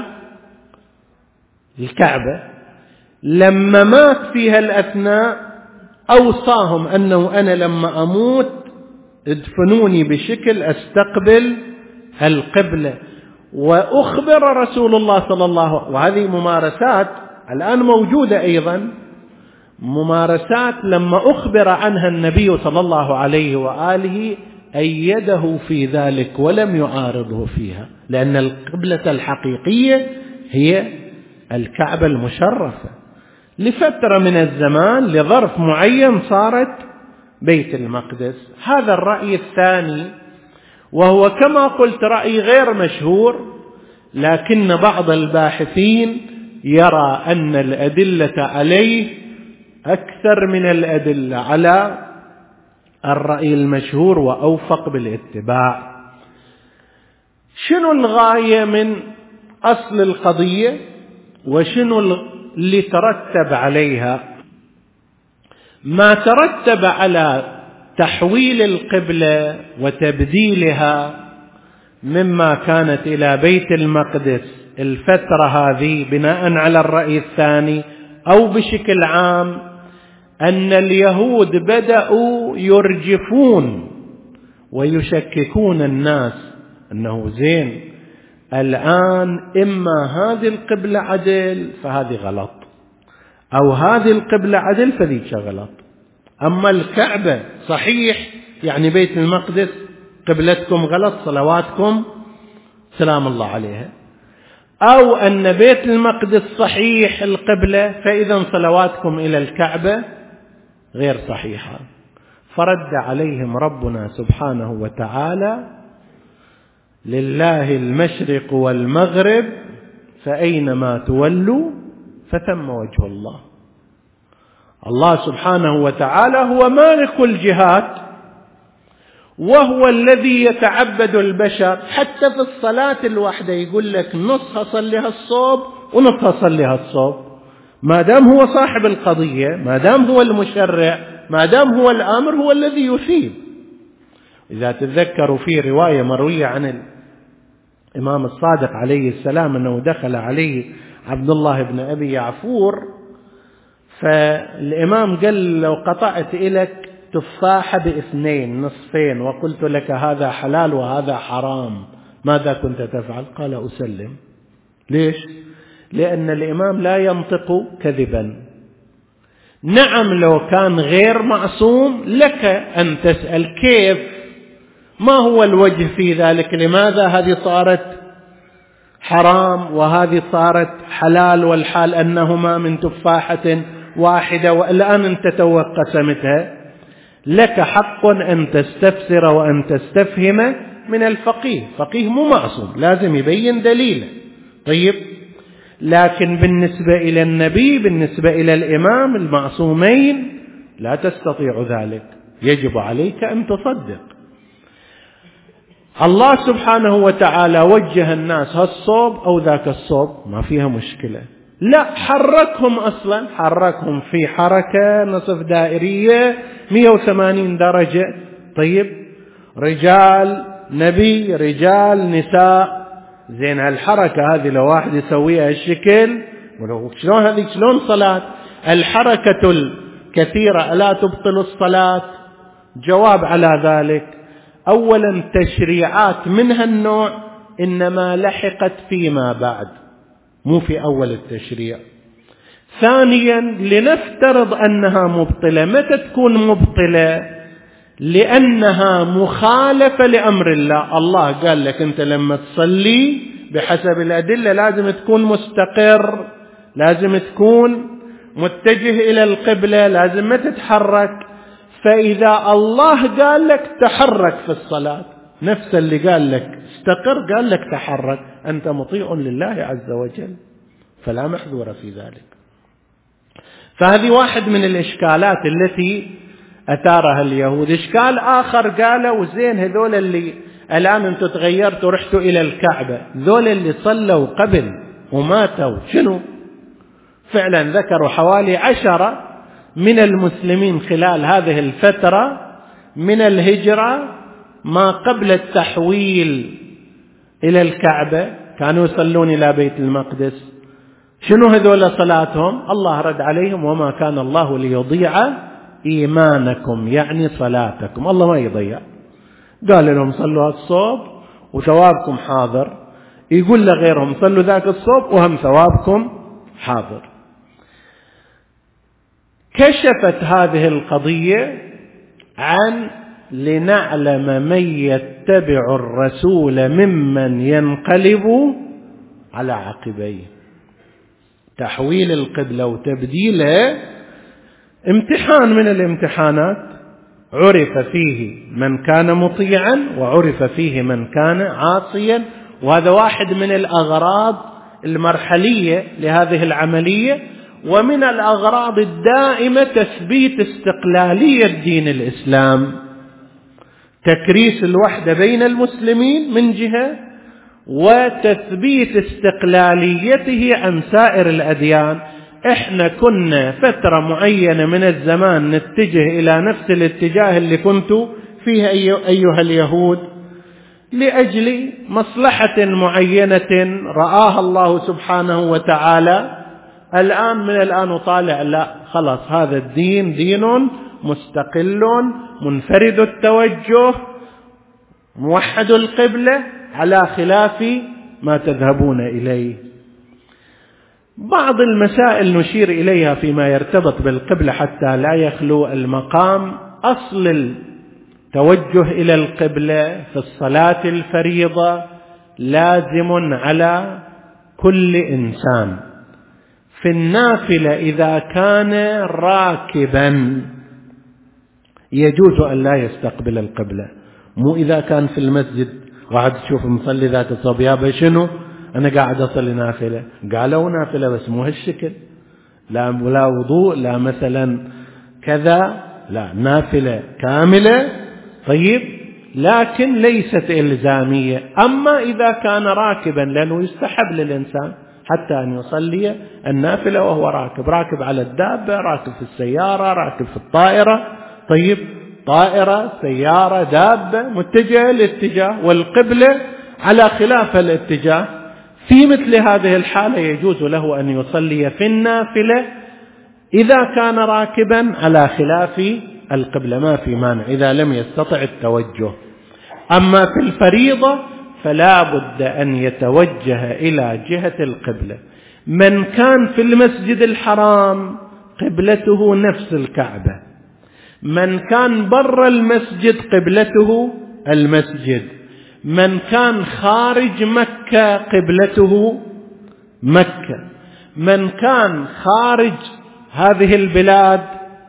الكعبة. لما مات فيها الأثناء أوصاهم أنه أنا لما أموت ادفنوني بشكل أستقبل القبلة. وأخبر رسول الله صلى الله عليه وسلم، وهذه ممارسات الآن موجودة أيضا، ممارسات لما أخبر عنها النبي صلى الله عليه وآله أيده في ذلك ولم يعارضه فيها، لأن القبلة الحقيقية هي الكعبة المشرفة. لفترة من الزمان لظرف معين صارت بيت المقدس. هذا الرأي الثاني، وهو كما قلت رأي غير مشهور، لكن بعض الباحثين يرى أن الأدلة عليه أكثر من الأدلة على الرأي المشهور وأوفق بالاتباع. شنو الغاية من أصل القضية وشنو اللي ترتب عليها؟ ما ترتب على تحويل القبلة وتبديلها مما كانت إلى بيت المقدس الفترة هذه بناء على الرأي الثاني، أو بشكل عام أن اليهود بدأوا يرجفون ويشككون الناس أنه زين الآن إما هذه القبلة عدل فهذه غلط، أو هذه القبلة عدل فذيك غلط. أما الكعبة صحيح، يعني بيت المقدس قبلتكم غلط، صلواتكم سلام الله عليها. أو أن بيت المقدس صحيح القبلة، فإذا صلواتكم إلى الكعبة غير صحيحة. فرد عليهم ربنا سبحانه وتعالى: لله المشرق والمغرب فأينما تولوا فثم وجه الله. الله سبحانه وتعالى هو مالك الجهات، وهو الذي يتعبد البشر. حتى في الصلاة الواحدة يقول لك نصها صليها الصوب ونصها صليها الصوب، ما دام هو صاحب القضية، ما دام هو المشرع، ما دام هو الآمر، هو الذي يثيب. إذا تتذكروا في رواية مروية عن الإمام الصادق عليه السلام أنه دخل عليه عبد الله بن أبي يعفور، فالإمام قال: لو قطعت إليك تفاحة باثنين نصفين وقلت لك هذا حلال وهذا حرام ماذا كنت تفعل؟ قال: أسلم. ليش؟ لأن الإمام لا ينطق كذبا. نعم لو كان غير معصوم لك أن تسأل كيف، ما هو الوجه في ذلك، لماذا هذه صارت حرام وهذه صارت حلال، والحال أنهما من تفاحة واحدة والآن أنت توقع قسمتها. لك حق أن تستفسر وأن تستفهم من الفقيه. فقيه مو معصوم، لازم يبين دليله. طيب، لكن بالنسبة إلى النبي، بالنسبة إلى الإمام المعصومين لا تستطيع ذلك، يجب عليك أن تصدق. الله سبحانه وتعالى وجه الناس هالصوب أو ذاك الصوب، ما فيها مشكلة. لا، حركهم أصلا، حركهم في حركة نصف دائرية 180 درجة. طيب، رجال نبي، رجال نساء، زين هالحركة هذه لو واحد يسويها الشكل، ولو شلون هذه شلون صلاة؟ الحركة الكثيرة ألا تبطل الصلاة؟ جواب على ذلك: أولا تشريعات من هالنوع إنما لحقت فيما بعد، مو في أول التشريع. ثانيا، لنفترض أنها مبطلة، متى تكون مبطلة؟ لأنها مخالفة لأمر الله. الله قال لك أنت لما تصلي بحسب الأدلة لازم تكون مستقر، لازم تكون متجه إلى القبلة، لازم ما تتحرك. فإذا الله قال لك تحرك في الصلاة، نفس اللي قال لك استقر قال لك تحرك، أنت مطيع لله عز وجل، فلا محذور في ذلك. فهذه واحد من الإشكالات التي أثارها اليهود. إشكال آخر قالوا زين هذول اللي الآن أنتم تغيرتوا رحتوا إلى الكعبة، ذول اللي صلوا قبل وماتوا شنو؟ فعلا ذكروا حوالي 10 من المسلمين خلال هذه الفترة من الهجرة ما قبل التحويل إلى الكعبة كانوا يصلون إلى بيت المقدس. شنو هذول صلاتهم؟ الله رد عليهم وما كان الله ليضيع إيمانكم، يعني صلاتكم، الله ما يضيع. قال لهم صلوا الصوب وثوابكم حاضر، يقول لغيرهم صلوا ذاك الصوب وهم ثوابكم حاضر. كشفت هذه القضية عن لنعلم من يتبع الرسول ممن ينقلب على عقبيه. تحويل القبلة وتبديلها امتحان من الامتحانات، عرف فيه من كان مطيعا وعرف فيه من كان عاصيا، وهذا واحد من الأغراض المرحلية لهذه العملية. ومن الأغراض الدائمة تثبيت استقلالية دين الإسلام، تكريس الوحدة بين المسلمين من جهة، وتثبيت استقلاليته عن سائر الأديان. احنا كنا فترة معينة من الزمان نتجه إلى نفس الاتجاه اللي كنتوا فيه أيها اليهود لأجل مصلحة معينة رآها الله سبحانه وتعالى. الآن من الآن وطالع لا، خلاص هذا الدين دين مستقل منفرد التوجه موحد القبلة على خلاف ما تذهبون إليه. بعض المسائل نشير إليها فيما يرتبط بالقبلة حتى لا يخلو المقام. أصل التوجه إلى القبلة في الصلاة الفريضة لازم على كل إنسان. في النافلة إذا كان راكبا يجوز أن لا يستقبل القبلة، مو إذا كان في المسجد قاعد تشوف مصلي ذات الصوب يا شنو أنا قاعد أصلي نافلة، قالوا نافلة بس مو هالشكل، لا وضوء لا مثلا كذا، لا نافلة كاملة. طيب لكن ليست إلزامية. أما إذا كان راكبا لأنه يستحب للإنسان حتى أن يصلي النافلة وهو راكب على الدابة، راكب في السيارة، راكب في الطائرة. طيب طائرة سيارة دابة متجهة الاتجاه والقبلة على خلاف الاتجاه، في مثل هذه الحالة يجوز له أن يصلي في النافلة إذا كان راكبا على خلاف القبلة، ما في مانع إذا لم يستطع التوجه. أما في الفريضة فلا بد أن يتوجه إلى جهة القبلة. من كان في المسجد الحرام قبلته نفس الكعبة، من كان برا المسجد قبلته المسجد، من كان خارج مكة قبلته مكة، من كان خارج هذه البلاد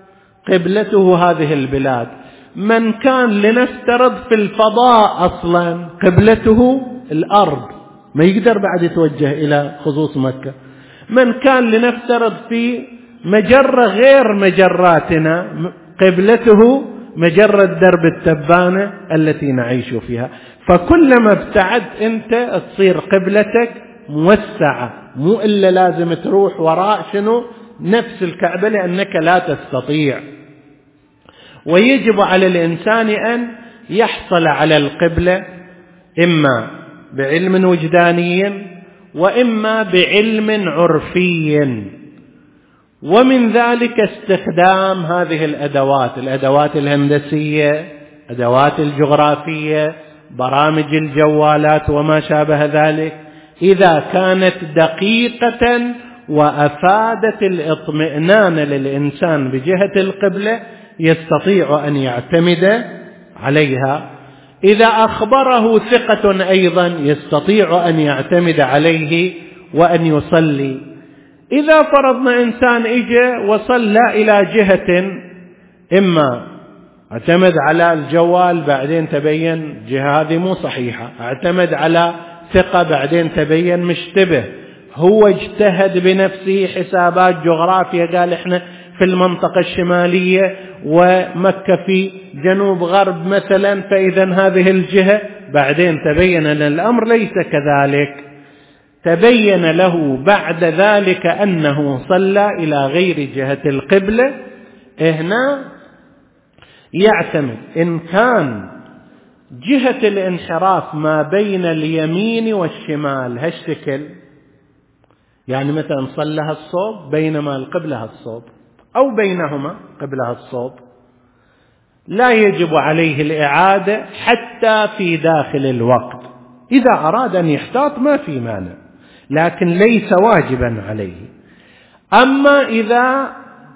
قبلته هذه البلاد، من كان لنفترض في الفضاء أصلا قبلته الأرض ما يقدر بعد يتوجه إلى خصوص مكة، من كان لنفترض في مجرة غير مجراتنا قبلته مجرة درب التبانة التي نعيش فيها. فكلما ابتعد أنت تصير قبلتك موسعة، مو إلا لازم تروح وراء شنو نفس الكعبة لأنك لا تستطيع. ويجب على الإنسان أن يحصل على القبلة إما بعلم وجداني وإما بعلم عرفي، ومن ذلك استخدام هذه الأدوات الهندسية، أدوات الجغرافية، برامج الجوالات وما شابه ذلك، إذا كانت دقيقة وأفادت الاطمئنان للإنسان بجهة القبلة يستطيع أن يعتمد عليها. إذا أخبره ثقة أيضا يستطيع أن يعتمد عليه وأن يصلي. إذا فرضنا إنسان إجا وصلى إلى جهة، إما اعتمد على الجوال بعدين تبين جهة هذه مو صحيحة، اعتمد على ثقة بعدين تبين مشتبه، هو اجتهد بنفسه حسابات جغرافيا، قال إحنا في المنطقة الشمالية ومكة في جنوب غرب مثلا، فإذا هذه الجهة، بعدين تبين أن الأمر ليس كذلك، تبين له بعد ذلك أنه صلى إلى غير جهة القبلة، هنا يعتمد. إن كان جهة الانحراف ما بين اليمين والشمال هالشكل، يعني مثلا صلى الصوب بينما القبلة الصوب أو بينهما قبلها الصوب، لا يجب عليه الإعادة حتى في داخل الوقت. إذا أراد أن يحتاط ما في مانع، لكن ليس واجبا عليه. أما إذا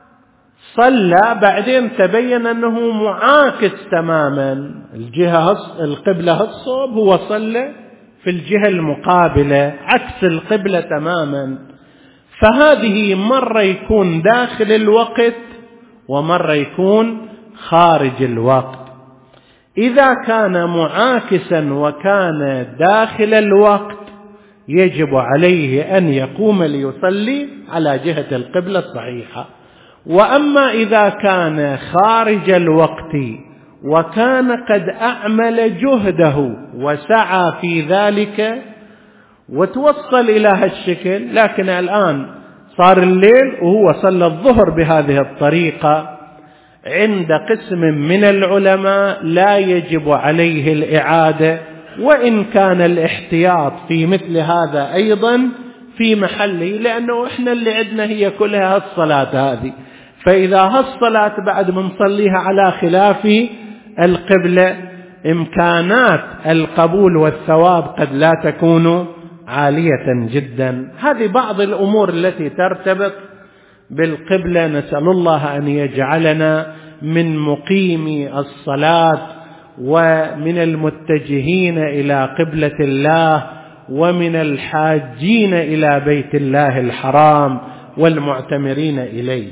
صلى بعدين تبين أنه معاكس تماما، الجهة القبلة الصوب، هو صلى في الجهة المقابلة عكس القبلة تماما، فهذه مرة يكون داخل الوقت ومرة يكون خارج الوقت. إذا كان معاكسا وكان داخل الوقت يجب عليه أن يقوم ليصلي على جهة القبلة الصحيحة. وأما إذا كان خارج الوقت وكان قد أعمل جهده وسعى في ذلك وتوصل إلى هالشكل، لكن الآن صار الليل وهو صلى الظهر بهذه الطريقة، عند قسم من العلماء لا يجب عليه الإعادة، وإن كان الاحتياط في مثل هذا أيضا في محله، لأنه إحنا اللي عندنا هي كلها الصلاة هذه، فإذا هالصلاة بعد منصليها على خلاف القبلة إمكانات القبول والثواب قد لا تكون عالية جدا. هذه بعض الأمور التي ترتبط بالقبلة. نسأل الله أن يجعلنا من مقيمي الصلاة ومن المتجهين إلى قبلة الله ومن الحاجين إلى بيت الله الحرام والمعتمرين إليه.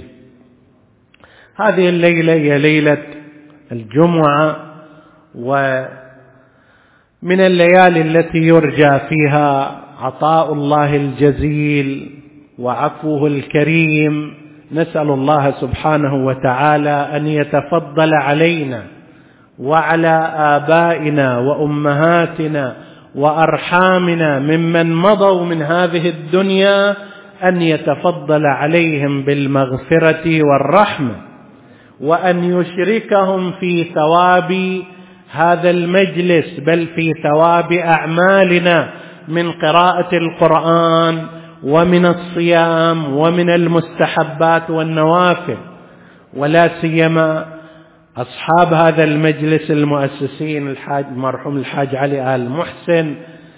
هذه الليلة هي ليلة الجمعة، ومن الليالي التي يرجى فيها عطاء الله الجزيل وعفوه الكريم. نسأل الله سبحانه وتعالى أن يتفضل علينا وعلى آبائنا وأمهاتنا وأرحامنا ممن مضوا من هذه الدنيا، أن يتفضل عليهم بالمغفرة والرحمة، وأن يشركهم في ثواب هذا المجلس، بل في ثواب أعمالنا من قراءة القرآن ومن الصيام ومن المستحبات والنوافل. ولا سيما أصحاب هذا المجلس المؤسسين، المرحوم الحاج علي آل محسن،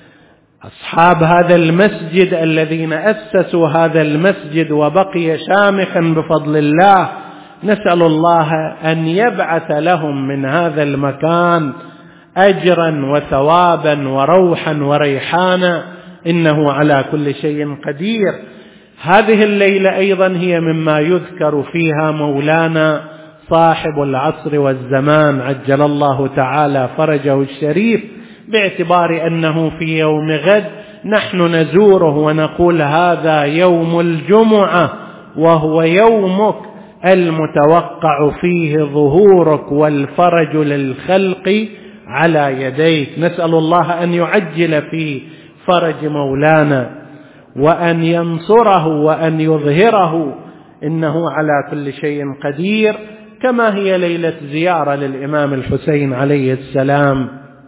أصحاب هذا المسجد الذين أسسوا هذا المسجد وبقي شامخا بفضل الله. نسأل الله أن يبعث لهم من هذا المكان أجرا وثوابا وروحا وريحانا، إنه على كل شيء قدير. هذه الليلة أيضا هي مما يذكر فيها مولانا صاحب العصر والزمان عجل الله تعالى فرجه الشريف، باعتبار أنه في يوم غد نحن نزوره ونقول هذا يوم الجمعة، وهو يومك المتوقع فيه ظهورك والفرج للخلق على يديك. نسأل الله أن يعجل في فرج مولانا وأن ينصره وأن يظهره، إنه على كل شيء قدير. كما هي ليلة زيارة للإمام الحسين عليه السلام،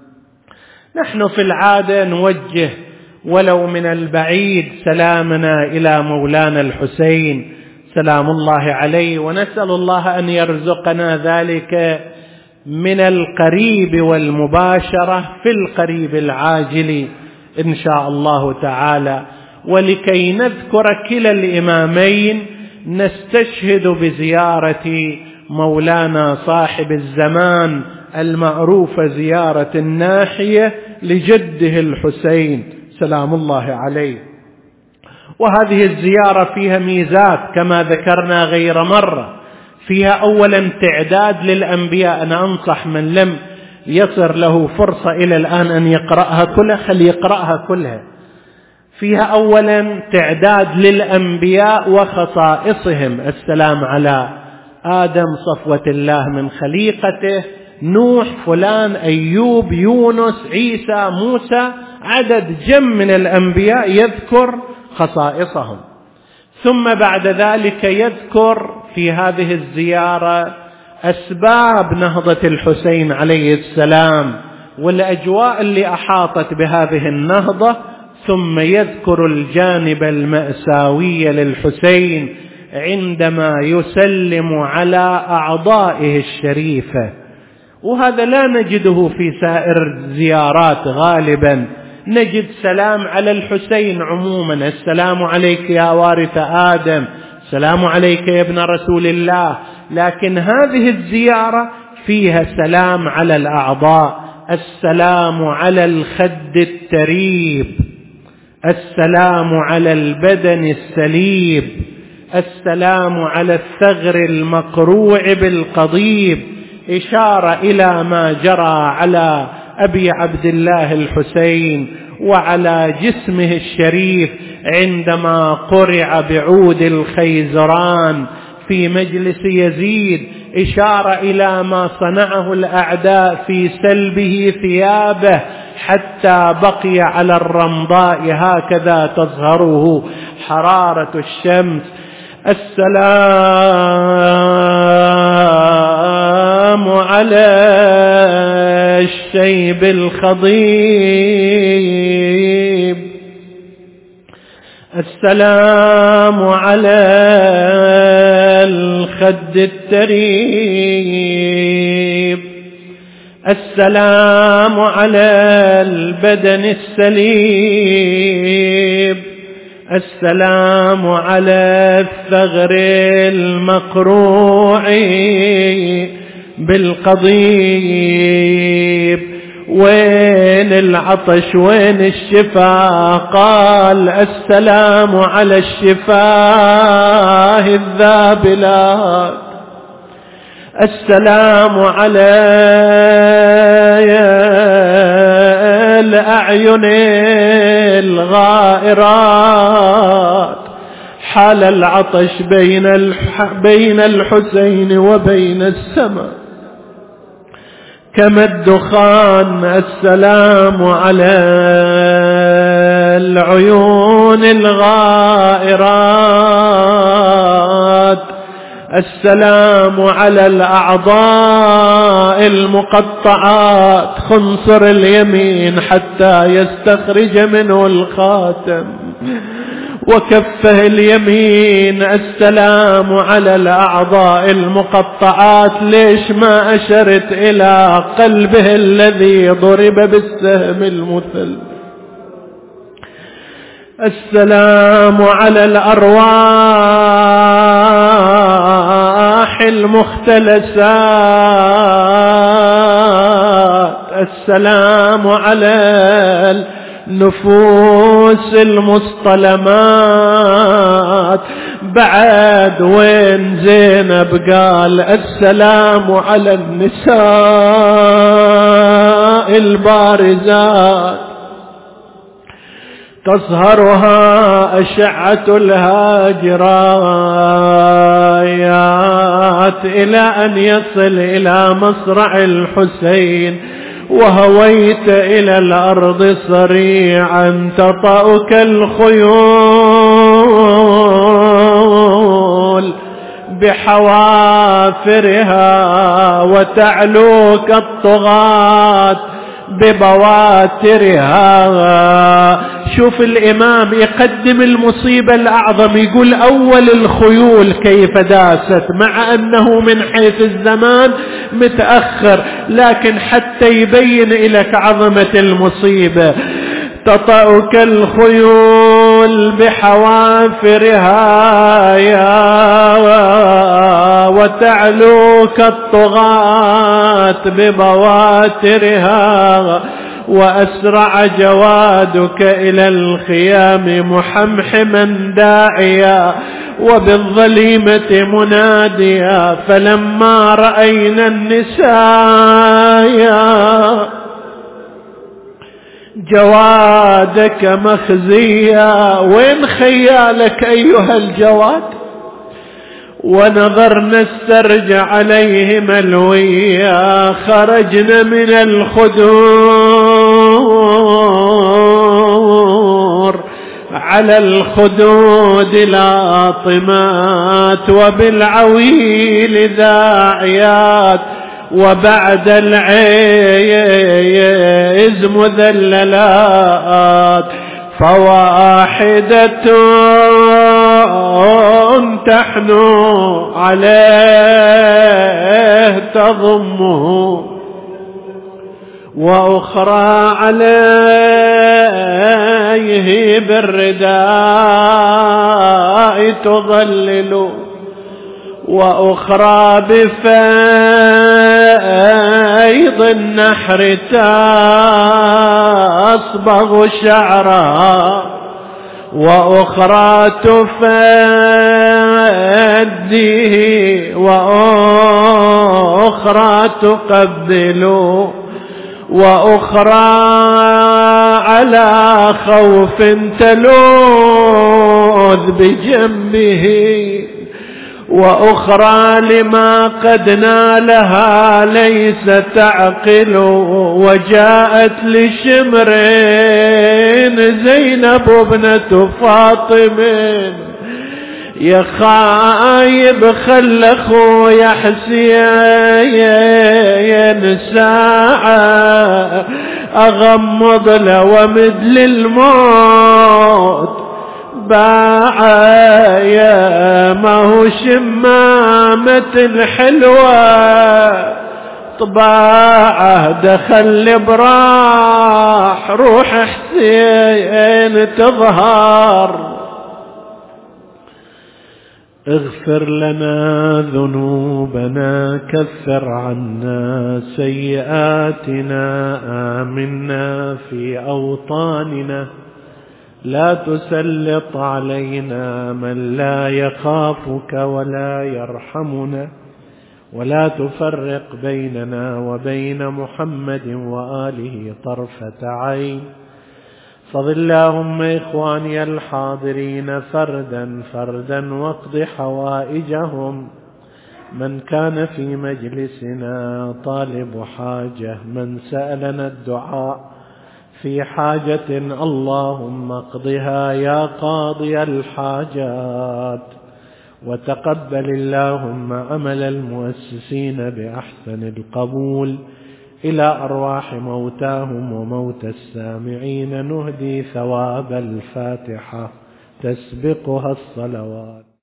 نحن في العادة نوجه ولو من البعيد سلامنا إلى مولانا الحسين سلام الله عليه، ونسأل الله أن يرزقنا ذلك من القريب والمباشرة في القريب العاجل إن شاء الله تعالى. ولكي نذكر كلا الإمامين نستشهد بزيارة مولانا صاحب الزمان المعروف زيارة الناحية لجده الحسين سلام الله عليه. وهذه الزيارة فيها ميزات كما ذكرنا غير مرة. فيها أولا تعداد للأنبياء. أنا أنصح من لم يصر له فرصة إلى الآن أن يقرأها كلها خلي يقرأها كلها. فيها أولا تعداد للأنبياء وخصائصهم. السلام على آدم صفوة الله من خليقته، نوح، فلان، أيوب، يونس، عيسى، موسى، عدد جم من الأنبياء يذكر خصائصهم. ثم بعد ذلك يذكر في هذه الزيارة أسباب نهضة الحسين عليه السلام والأجواء اللي أحاطت بهذه النهضة. ثم يذكر الجانب المأساوي للحسين عندما يسلم على أعضائه الشريفة، وهذا لا نجده في سائر الزيارات. غالبا نجد سلام على الحسين عموما، السلام عليك يا وارث آدم، السلام عليك يا ابن رسول الله. لكن هذه الزيارة فيها سلام على الأعضاء، السلام على الخد التريب، السلام على البدن السليب، السلام على الثغر المقروع بالقضيب، إشارة إلى ما جرى على أبي عبد الله الحسين وعلى جسمه الشريف عندما قرع بعود الخيزران في مجلس يزيد، إشارة إلى ما صنعه الأعداء في سلبه ثيابه حتى بقي على الرمضاء هكذا تظهره حرارة الشمس. السلام على الشيب الخضيب، السلام على الخد التريب، السلام على البدن السليب، السلام على الثغر المقروع بالقضيب. وين العطش وين الشفاء؟ قال السلام على الشفاه الذابلات، السلام على الأعين الغائرات. حال العطش بين الحسين وبين السماء كما الدخان. السلام على العيون الغائرات، السلام على الأعضاء المقطعات، خنصر اليمين حتى يستخرج منه الخاتم وكفه اليمين. السلام على الأعضاء المقطعات. ليش ما أشرت إلى قلبه الذي ضرب بالسهم المثل؟ السلام على الأرواح المختلسات، السلام على النفوس المصطلمات. بعد وين زينب؟ قال السلام على النساء البارزات، تظهرها أشعة الهاجرات إلى أن يصل إلى مصرع الحسين. وهويت إلى الأرض صريعا تطأك الخيول بحوافرها وتعلوك الطغاة ببواترها. شوف الإمام يقدم المصيبة الأعظم، يقول أول الخيول كيف داست، مع أنه من حيث الزمان متأخر، لكن حتى يبين لك عظمة المصيبة. تطأك الخيول بحوافرها يا وتعلو كالطغاة ببواترها، وأسرع جوادك إلى الخيام محمحما داعيا وبالظليمة مناديا. فلما رأينا النساء جوادك مخزيا، وين خيالك أيها الجواد؟ ونظرنا استرجع عليه ملويا، خرجنا من الخدور على الخدود لاطمات، وبالعويل ذاعيات، وبعد العيز مذللات. فواحدة تحنو عليه تضمه، وأخرى عليه بالرداء تظلل، وأخرى بفيض النحر تصبغ شعرها، وأخرى تفديه، وأخرى تقبل، وأخرى على خوف تلوذ بجنبه، وأخرى لما قد نالها ليس تعقل. وجاءت لشمرين زينب ابنة فاطم، يا خايب خلخوا يا حسين ساعة أغمض له ومدل الموت باعا، يا ما هو شمامة الحلوة طباعه، دخل براح روح حسين تظهر. اغفر لنا ذنوبنا، كفر عنا سيئاتنا، آمنا في أوطاننا، لا تسلط علينا من لا يخافك ولا يرحمنا، ولا تفرق بيننا وبين محمد وآله طرفة عين. فضل اللهم إخواني الحاضرين فردا فردا، واقض حوائجهم. من كان في مجلسنا طالب حاجة، من سألنا الدعاء في حاجة، اللهم اقضها يا قاضي الحاجات. وتقبل اللهم عمل المؤسسين بأحسن القبول. إلى أرواح موتاهم وموتى السامعين نهدي ثواب الفاتحة تسبقها الصلوات.